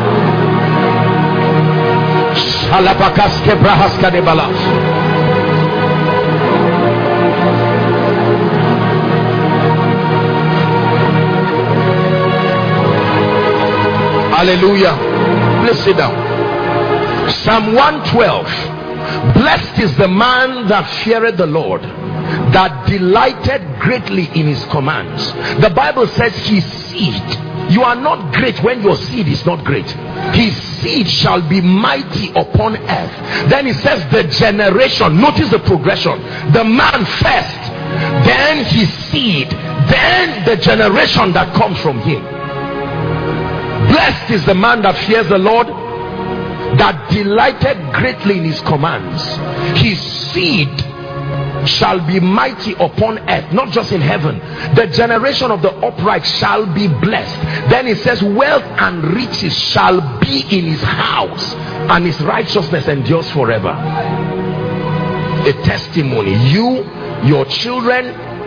S2: Hallelujah. Please sit down. Psalm one twelve. Blessed is the man that feareth the Lord, that delighted greatly in his commands. The Bible says his seed. You are not great when your seed is not great. His seed shall be mighty upon earth. Then it says the generation. Notice the progression. The man first, then his seed, then the generation that comes from him. Blessed is the man that fears the Lord, that delighted greatly in his commands. His seed shall be mighty upon earth, not just in heaven. The generation of the upright shall be blessed. Then it says wealth and riches shall be in his house, and his righteousness endures forever. A testimony. You, your children.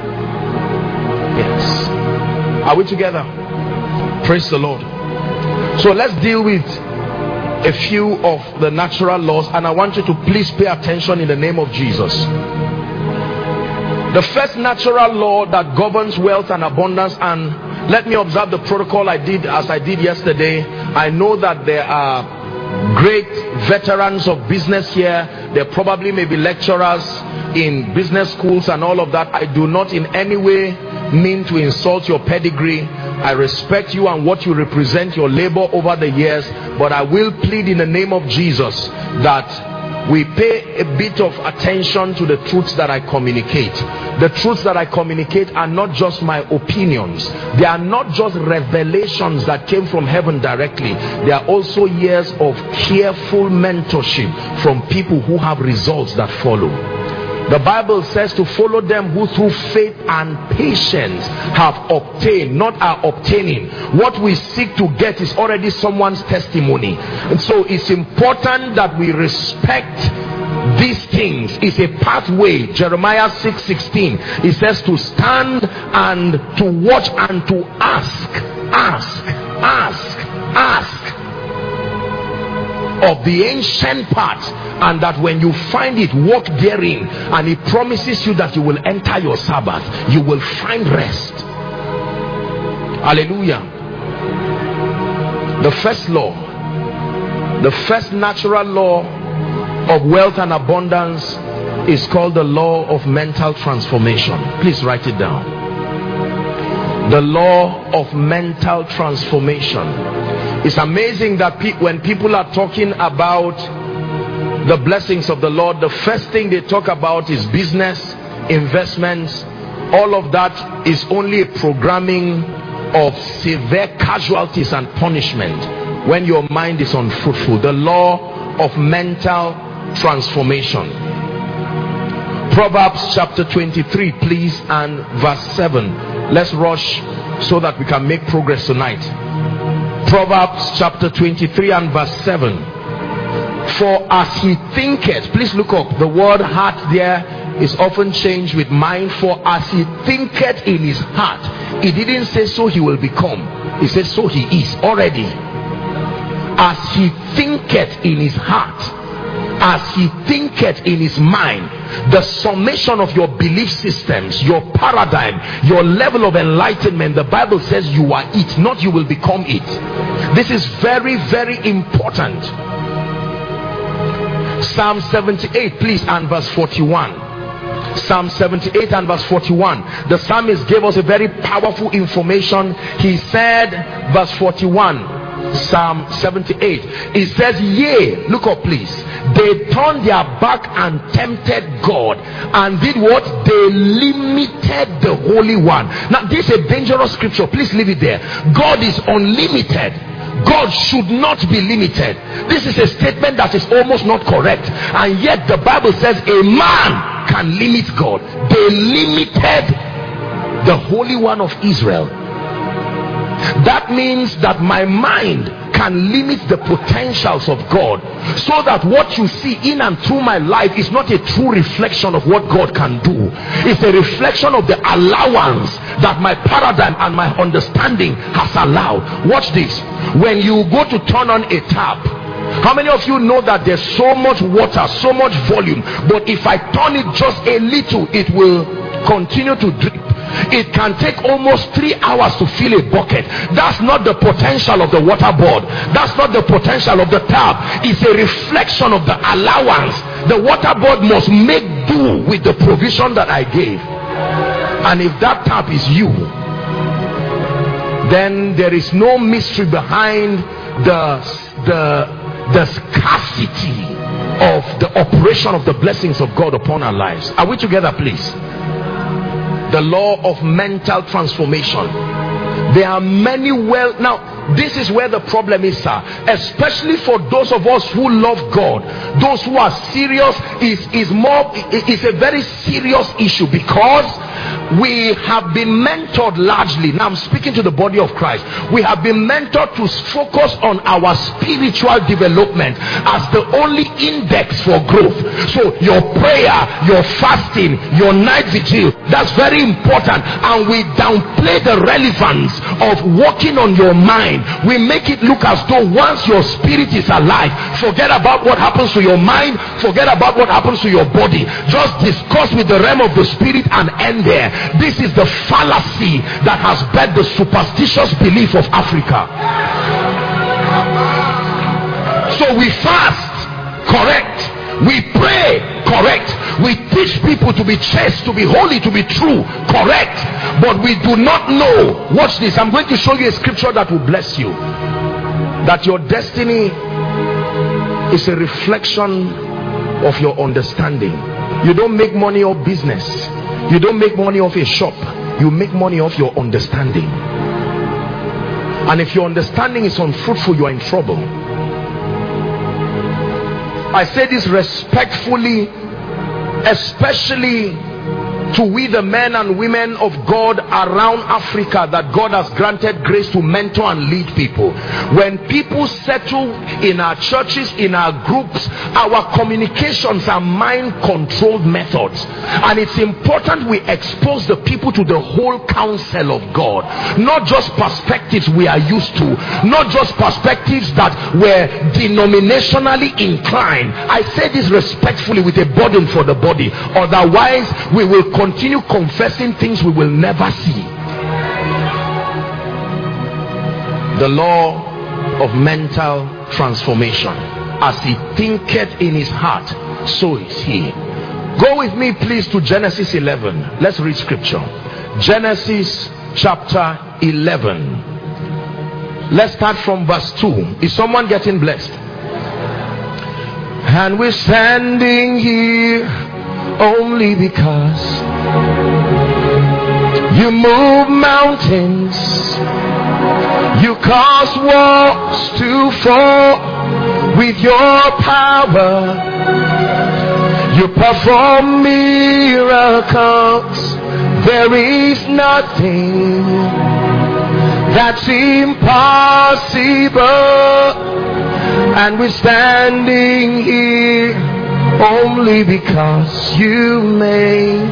S2: Yes. Are we together? Praise the Lord. So let's deal with a few of the natural laws, and I want you to please pay attention in the name of Jesus. The first natural law that governs wealth and abundance, and let me observe the protocol I did as I did yesterday. I know that there are great veterans of business here. There probably may be lecturers in business schools and all of that. I do not in any way mean to insult your pedigree. I respect you and what you represent, your labor over the years, but I will plead in the name of Jesus that we pay a bit of attention to the truths that I communicate. The truths that I communicate are not just my opinions. They are not just revelations that came from heaven directly. They are also years of careful mentorship from people who have results that follow. The Bible says to follow them who through faith and patience have obtained, not are obtaining. What we seek to get is already someone's testimony. And so it's important that we respect these things. It's a pathway. Jeremiah six sixteen, it says to stand and to watch and to ask, ask, ask, ask of the ancient path, and that when you find it, walk therein, and he promises you that you will enter your Sabbath, you will find rest. Hallelujah. The first law, the first natural law of wealth and abundance is called the law of mental transformation. Please write it down. The law of mental transformation. It's amazing that pe when people are talking about the blessings of the Lord, the first thing they talk about is business, investments. All of that is only a programming of severe casualties and punishment when your mind is unfruitful. The law of mental transformation. Proverbs chapter twenty-three, please, and verse seven. Let's rush so that we can make progress tonight. Proverbs chapter twenty-three and verse seven. For as he thinketh, please look up, the word heart there is often changed with mind. For as he thinketh in his heart, he didn't say so he will become, he said so he is already. As he thinketh in his heart, as he thinketh in his mind, the summation of your belief systems, your paradigm, your level of enlightenment, the Bible says you are it, not you will become it. This is very, very important. Psalm seventy-eight, please, and verse forty-one. Psalm seventy-eight and verse forty-one. The psalmist gave us a very powerful information. He said, verse forty-one, Psalm seventy-eight, it says, yea, look up please, they turned their back and tempted God, and did what? They limited the Holy One. Now this is a dangerous scripture. Please leave it there. God is unlimited. God should not be limited. This is a statement that is almost not correct, and yet the Bible says a man can limit God. They limited the Holy One of Israel. That means that my mind can limit the potentials of God, so that what you see in and through my life is not a true reflection of what God can do. It's a reflection of the allowance that my paradigm and my understanding has allowed. Watch this. When you go to turn on a tap, how many of you know that there's so much water, so much volume, but if I turn it just a little, it will continue to drip? It can take almost three hours to fill a bucket. That's not the potential of the water board. That's not the potential of the tap. It's a reflection of the allowance. The water board must make do with the provision that I gave. And if that tap is you, then there is no mystery behind the the the scarcity of the operation of the blessings of God upon our lives. Are we together, please? The law of mental transformation. There are many well now this is where the problem is, sir, especially for those of us who love God. Those who are serious is is more is a very serious issue, because we have been mentored largely. Now I'm speaking to the body of Christ. We have been mentored to focus on our spiritual development as the only index for growth. So your prayer, your fasting, your night vigil, that's very important, and we downplay the relevance of working on your mind. We make it look as though once your spirit is alive, forget about what happens to your mind, forget about what happens to your body, just discuss with the realm of the spirit and end there. This is the fallacy that has bred the superstitious belief of Africa. So we fast, correct. We pray, correct. We teach people to be chaste, to be holy, to be true, correct. But we do not know. Watch this. I'm going to show you a scripture that will bless you. That your destiny is a reflection of your understanding. You don't make money off business. You don't make money off a shop. You make money off your understanding. And if your understanding is unfruitful, you are in trouble. I say this respectfully, especially to we the men and women of God around Africa that God has granted grace to mentor and lead people. When people settle in our churches, in our groups, our communications are mind-controlled methods, and it's important we expose the people to the whole counsel of God, not just perspectives we are used to, not just perspectives that were denominationally inclined. I say this respectfully with a burden for the body, otherwise we will continue confessing things we will never see. The law of mental transformation. As he thinketh in his heart, so is he. Go with me please to Genesis eleven. Let's read scripture. Genesis chapter eleven. Let's start from verse two. Is someone getting blessed? And we're standing here only because you move mountains, you cause walls to fall with your power, you perform miracles. There is nothing that's impossible, and we're standing here only because you made.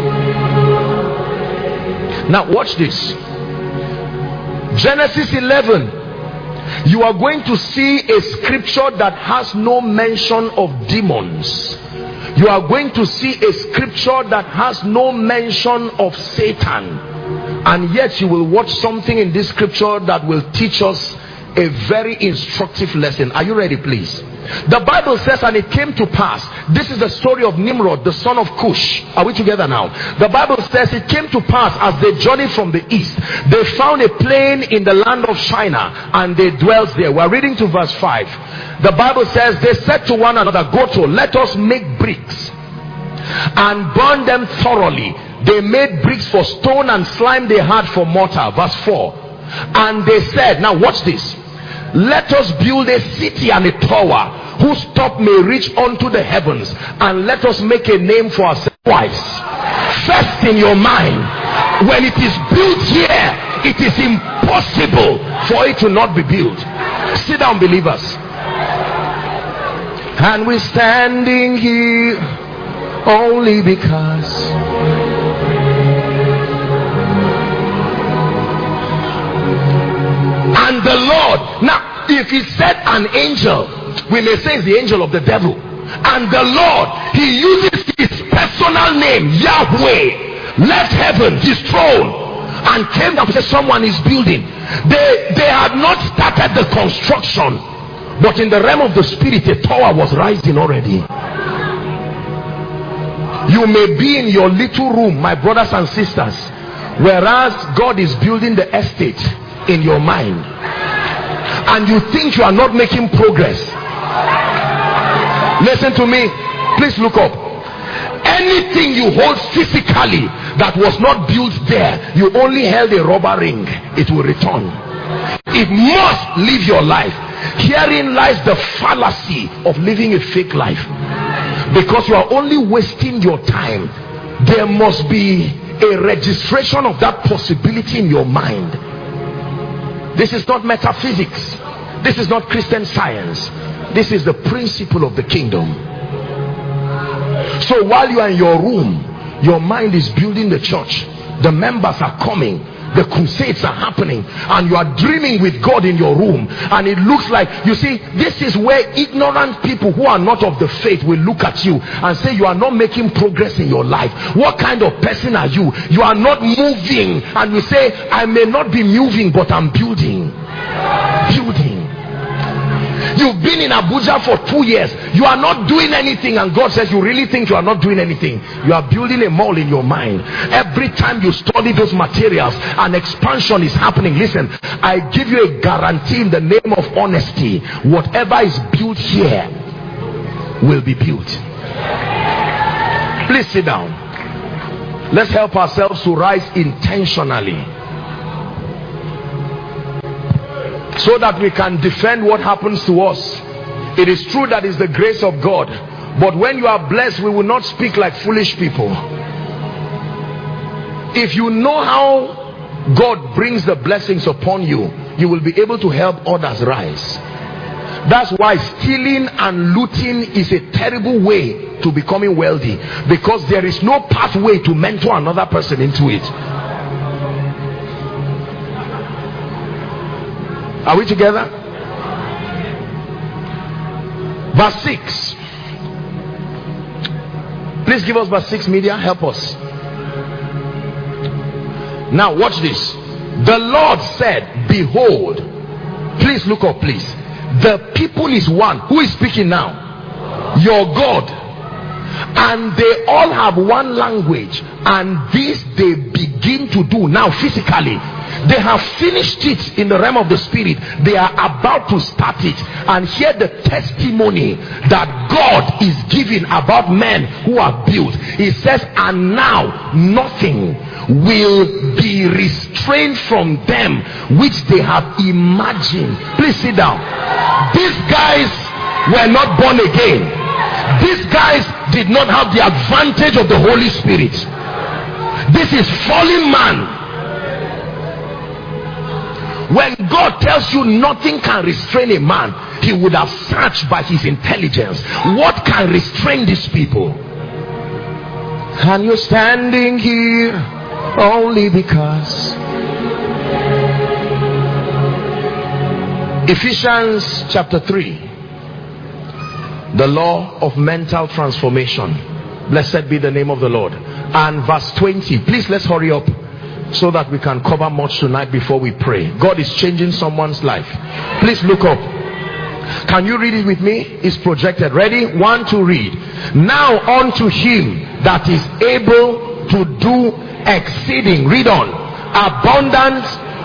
S2: Now watch this. Genesis eleven. You are going to see a scripture that has no mention of demons. You are going to see a scripture that has no mention of Satan. And yet you will watch something in this scripture that will teach us a very instructive lesson. Are you ready, please? The Bible says, and it came to pass. This is the story of Nimrod, the son of Cush. Are we together now? The Bible says it came to pass as they journeyed from the east, they found a plain in the land of Shinar, and they dwelt there. We're reading to verse five. The Bible says they said to one another, go to, let us make bricks and burn them thoroughly. They made bricks for stone, and slime they had for mortar. Verse four. And they said, now watch this, let us build a city and a tower whose top may reach unto the heavens, and let us make a name for ourselves. Twice. First in your mind, when it is built here, it is impossible for it to not be built. Sit down, believers. And we're standing here only because and the Lord. Now if he said an angel, we may say it's the angel of the devil. And the Lord, he uses his personal name, Yahweh, left heaven, his throne, and came down to say someone is building. They, they had not started the construction, but in the realm of the spirit, a tower was rising already. You may be in your little room, my brothers and sisters, whereas God is building the estate in your mind, and you think you are not making progress. Listen to me, please look up. Anything you hold physically that was not built there, you only held a rubber ring, it will return. It must live your life. Herein lies the fallacy of living a fake life, because you are only wasting your time. There must be a registration of that possibility in your mind. This is not metaphysics. This is not Christian science. This is the principle of the kingdom. So while you are in your room, your mind is building the church. The members are coming, the crusades are happening, and you are dreaming with God in your room. And it looks like, you see, this is where ignorant people who are not of the faith will look at you and say you are not making progress in your life. What kind of person are you? You are not moving. And you say, I may not be moving, but I'm building. Building. You've been in Abuja for two years. You are not doing anything, and God says you really think you are not doing anything. You are building a mall in your mind. Every time you study those materials, an expansion is happening. Listen, I give you a guarantee in the name of honesty, whatever is built here will be built. Please sit down. Let's help ourselves to rise intentionally, so that we can defend what happens to us. It is true that is the grace of God, but when you are blessed, we will not speak like foolish people. If you know how God brings the blessings upon you, you will be able to help others rise. That's why stealing and looting is a terrible way to becoming wealthy, because there is no pathway to mentor another person into it. Are we together? Verse six. Please give us verse six, media. Help us. Now watch this. The Lord said, behold. Please look up, please. The people is one. Who is speaking now? Your God. And they all have one language, and this they begin to do now physically. They have finished it in the realm of the spirit. They are about to start it. And hear the testimony that God is giving about men who are built. He says, and now nothing will be restrained from them which they have imagined. Please sit down. These guys were not born again. These guys did not have the advantage of the Holy Spirit. This is fallen man. When God tells you nothing can restrain a man, he would have searched by his intelligence. What can restrain these people? And you're standing here only because. Ephesians chapter three. The law of mental transformation. Blessed be the name of the Lord. And verse twenty. Please, let's hurry up, so that we can cover much tonight before we pray. God is changing someone's life. Please look up. Can you read it with me? It's projected. Ready? One, two, read. Now unto him that is able to do exceeding, read on, abundant,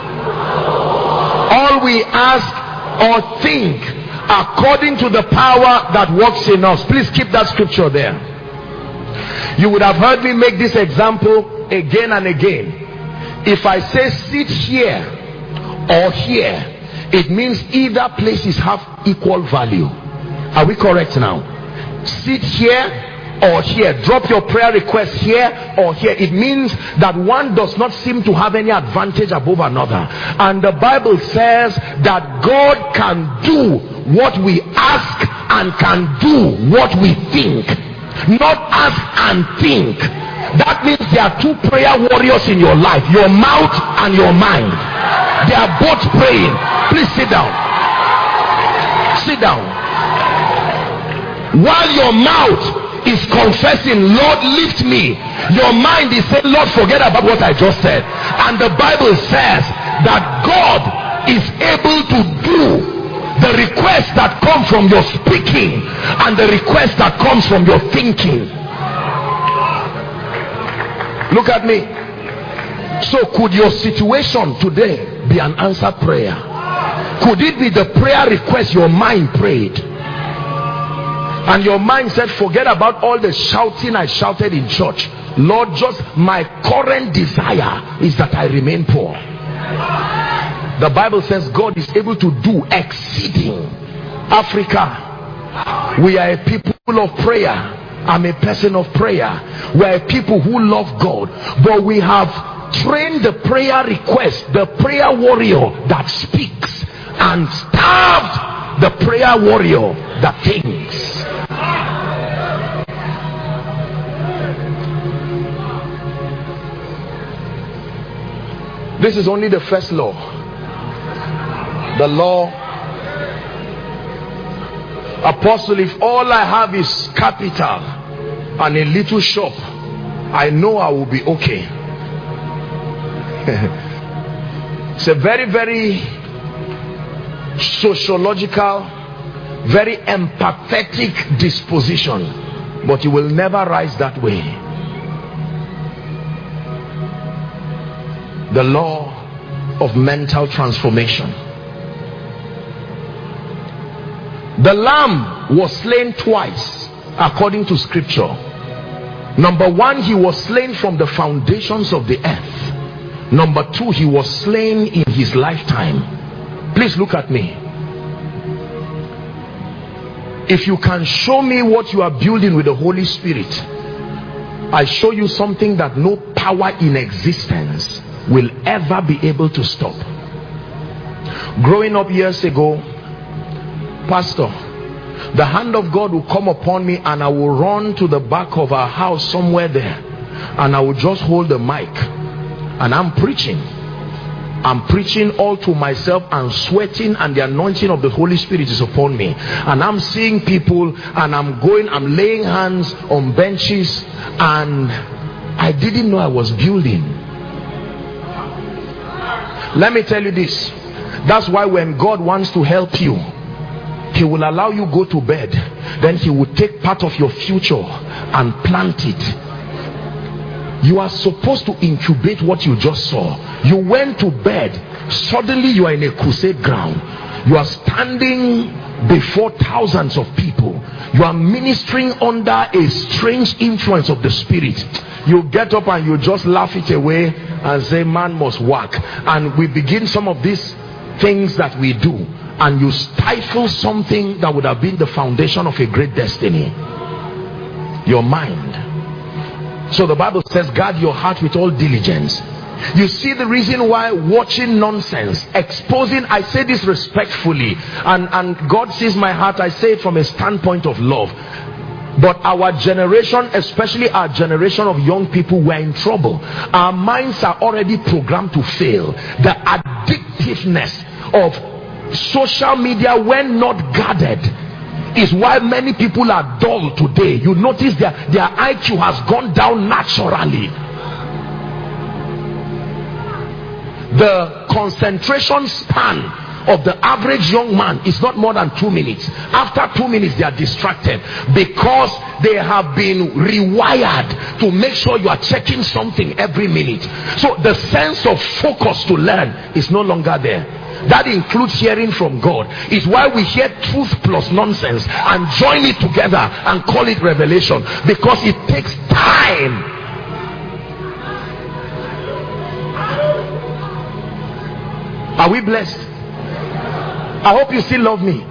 S2: all we ask or think, according to the power that works in us. Please keep that scripture there. You would have heard me make this example again and again. If I say sit here or here, it means either places have equal value. Are we correct now? Sit here or here. Drop your prayer request here or here. It means that one does not seem to have any advantage above another. And the Bible says that God can do what we ask and can do what we think. Not ask and think. That means there are two prayer warriors in your life, your mouth and your mind. They are both praying. Please sit down. Sit down. While your mouth is confessing, Lord, lift me. Your mind is saying, Lord, forget about what I just said. And the Bible says that God is able to do the request that comes from your speaking and the request that comes from your thinking. Look at me. So could your situation today be an answered prayer? Could it be the prayer request your mind prayed? And your mind said, forget about all the shouting I shouted in church. Lord, just my current desire is that I remain poor. The Bible says God is able to do exceeding. Africa, we are a people of prayer. I'm a person of prayer. We are a people who love God, but we have trained the prayer request, the prayer warrior that speaks, and starved the prayer warrior that thinks. This is only the first law. The law. Apostle, if all I have is capital and a little shop, I know I will be okay. It's a very, very sociological, very empathetic disposition, but you will never rise that way. The law of mental transformation. The lamb was slain twice according to scripture. Number one, he was slain from the foundations of the earth. Number two, he was slain in his lifetime. Please look at me. If you can show me what you are building with the Holy Spirit, I show you something that no power in existence will ever be able to stop. Growing up years ago, Pastor, the hand of God will come upon me and I will run to the back of our house somewhere there, and I will just hold the mic and I'm preaching. I'm preaching all to myself and sweating, and the anointing of the Holy Spirit is upon me, and I'm seeing people, and I'm going, I'm laying hands on benches, and I didn't know I was building. Let me tell you this. That's why when God wants to help you, he will allow you go to bed, then he will take part of your future and plant it. You are supposed to incubate what you just saw. You went to bed, suddenly you are in a crusade ground. You are standing before thousands of people. You are ministering under a strange influence of the Spirit. You get up and you just laugh it away and say, man must work. And we begin some of these things that we do, and you stifle something that would have been the foundation of a great destiny. Your mind. So the Bible says, guard your heart with all diligence. You see the reason why watching nonsense, exposing, I say this respectfully, and, and God sees my heart, I say it from a standpoint of love. But our generation, especially our generation of young people, we're in trouble. Our minds are already programmed to fail. The addictiveness of social media, when not guarded, is why many people are dull today. You notice their, their I Q has gone down naturally. The concentration span of the average young man is not more than two minutes. After two minutes they are distracted, because they have been rewired to make sure you are checking something every minute. So the sense of focus to learn is no longer there. That includes hearing from God. It's why we hear truth plus nonsense and join it together and call it revelation, because it takes time. Are we blessed? I hope you still love me.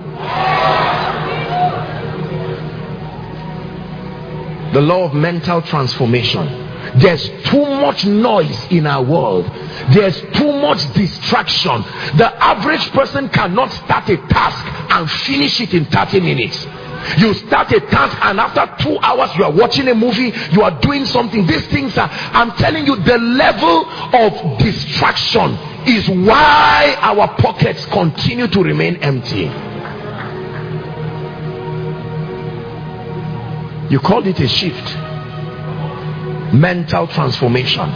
S2: The law of mental transformation. There's too much noise in our world. There's too much distraction. The average person cannot start a task and finish it in thirty minutes. You start a task and after two hours you are watching a movie, you are doing something. These things are, I'm telling you, the level of distraction is why our pockets continue to remain empty. You called it a shift. Mental transformation.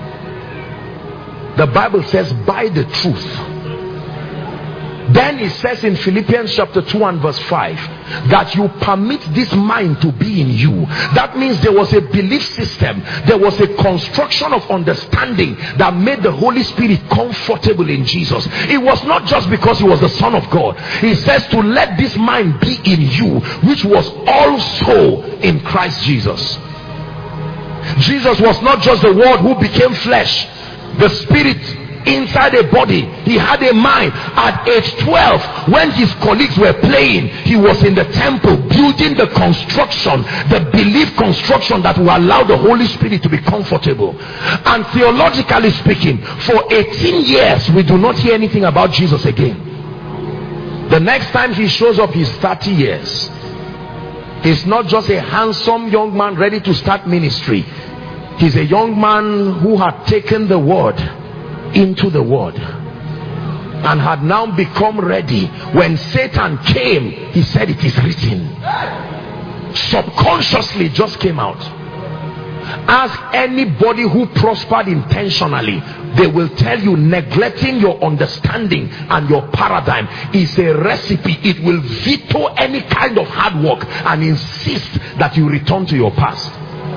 S2: The Bible says by the truth. Then it says in Philippians chapter two and verse five that you permit this mind to be in you. That means there was a belief system, there was a construction of understanding that made the Holy Spirit comfortable in Jesus. It was not just because he was the Son of God. He says to let this mind be in you, which was also in Christ Jesus. Jesus was not just the Word who became flesh, the Spirit inside a body. He had a mind. At age twelve, when his colleagues were playing, he was in the temple building the construction, the belief construction that will allow the Holy Spirit to be comfortable. And theologically speaking, for eighteen years we do not hear anything about Jesus again. The next time he shows up, he's thirty years. He's not just a handsome young man ready to start ministry. He's a young man who had taken the word into the word and had now become ready. When Satan came, he said, it is written. Subconsciously just came out. Ask anybody who prospered intentionally, they will tell you neglecting your understanding and your paradigm is a recipe. It will veto any kind of hard work and insist that you return to your past.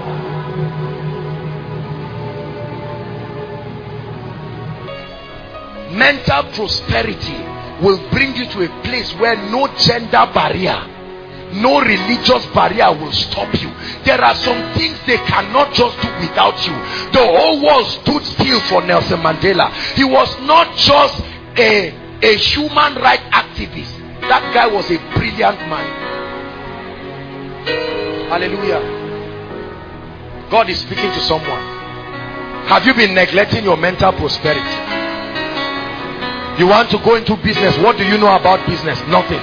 S2: Mental prosperity will bring you to a place where no gender barrier, no religious barrier will stop you. There are some things they cannot just do without you. The whole world stood still for Nelson Mandela. He was not just a, a human rights activist. That guy was a brilliant man. Hallelujah. God is speaking to someone. Have you been neglecting your mental prosperity? You want to go into business. What do you know about business? Nothing.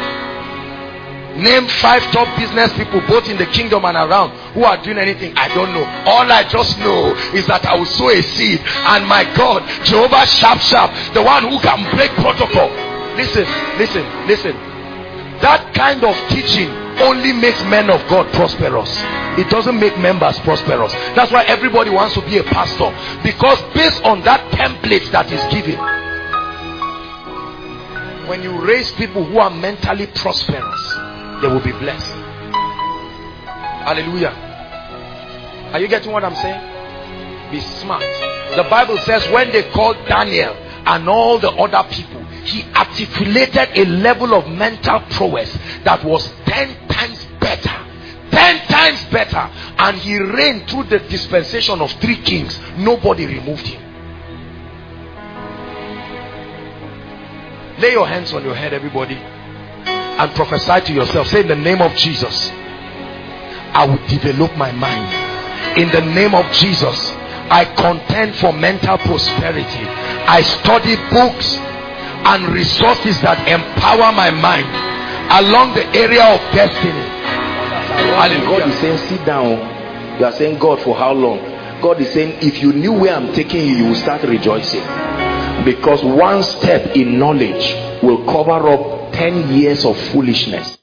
S2: Name five top business people both in the kingdom and around who are doing anything. I don't know. All I just know is that I will sow a seed, and my God, Jehovah Sharp Sharp, the one who can break protocol. Listen, listen, listen. That kind of teaching only makes men of God prosperous. It doesn't make members prosperous. That's why everybody wants to be a pastor, because based on that template that is given. When you raise people who are mentally prosperous, they will be blessed. Hallelujah. Are you getting what I'm saying? Be smart. The Bible says when they called Daniel and all the other people, he articulated a level of mental prowess that was ten times better. Ten times better. And he reigned through the dispensation of three kings. Nobody removed him. Lay your hands on your head, everybody, and prophesy to yourself. Say, in the name of Jesus, I will develop my mind. In the name of Jesus, I contend for mental prosperity. I study books and resources that empower my mind along the area of destiny.
S3: Hallelujah. God is saying, sit down. You are saying, God, for how long? God is saying, if you knew where I'm taking you, you will start rejoicing. Because one step in knowledge will cover up ten years of foolishness.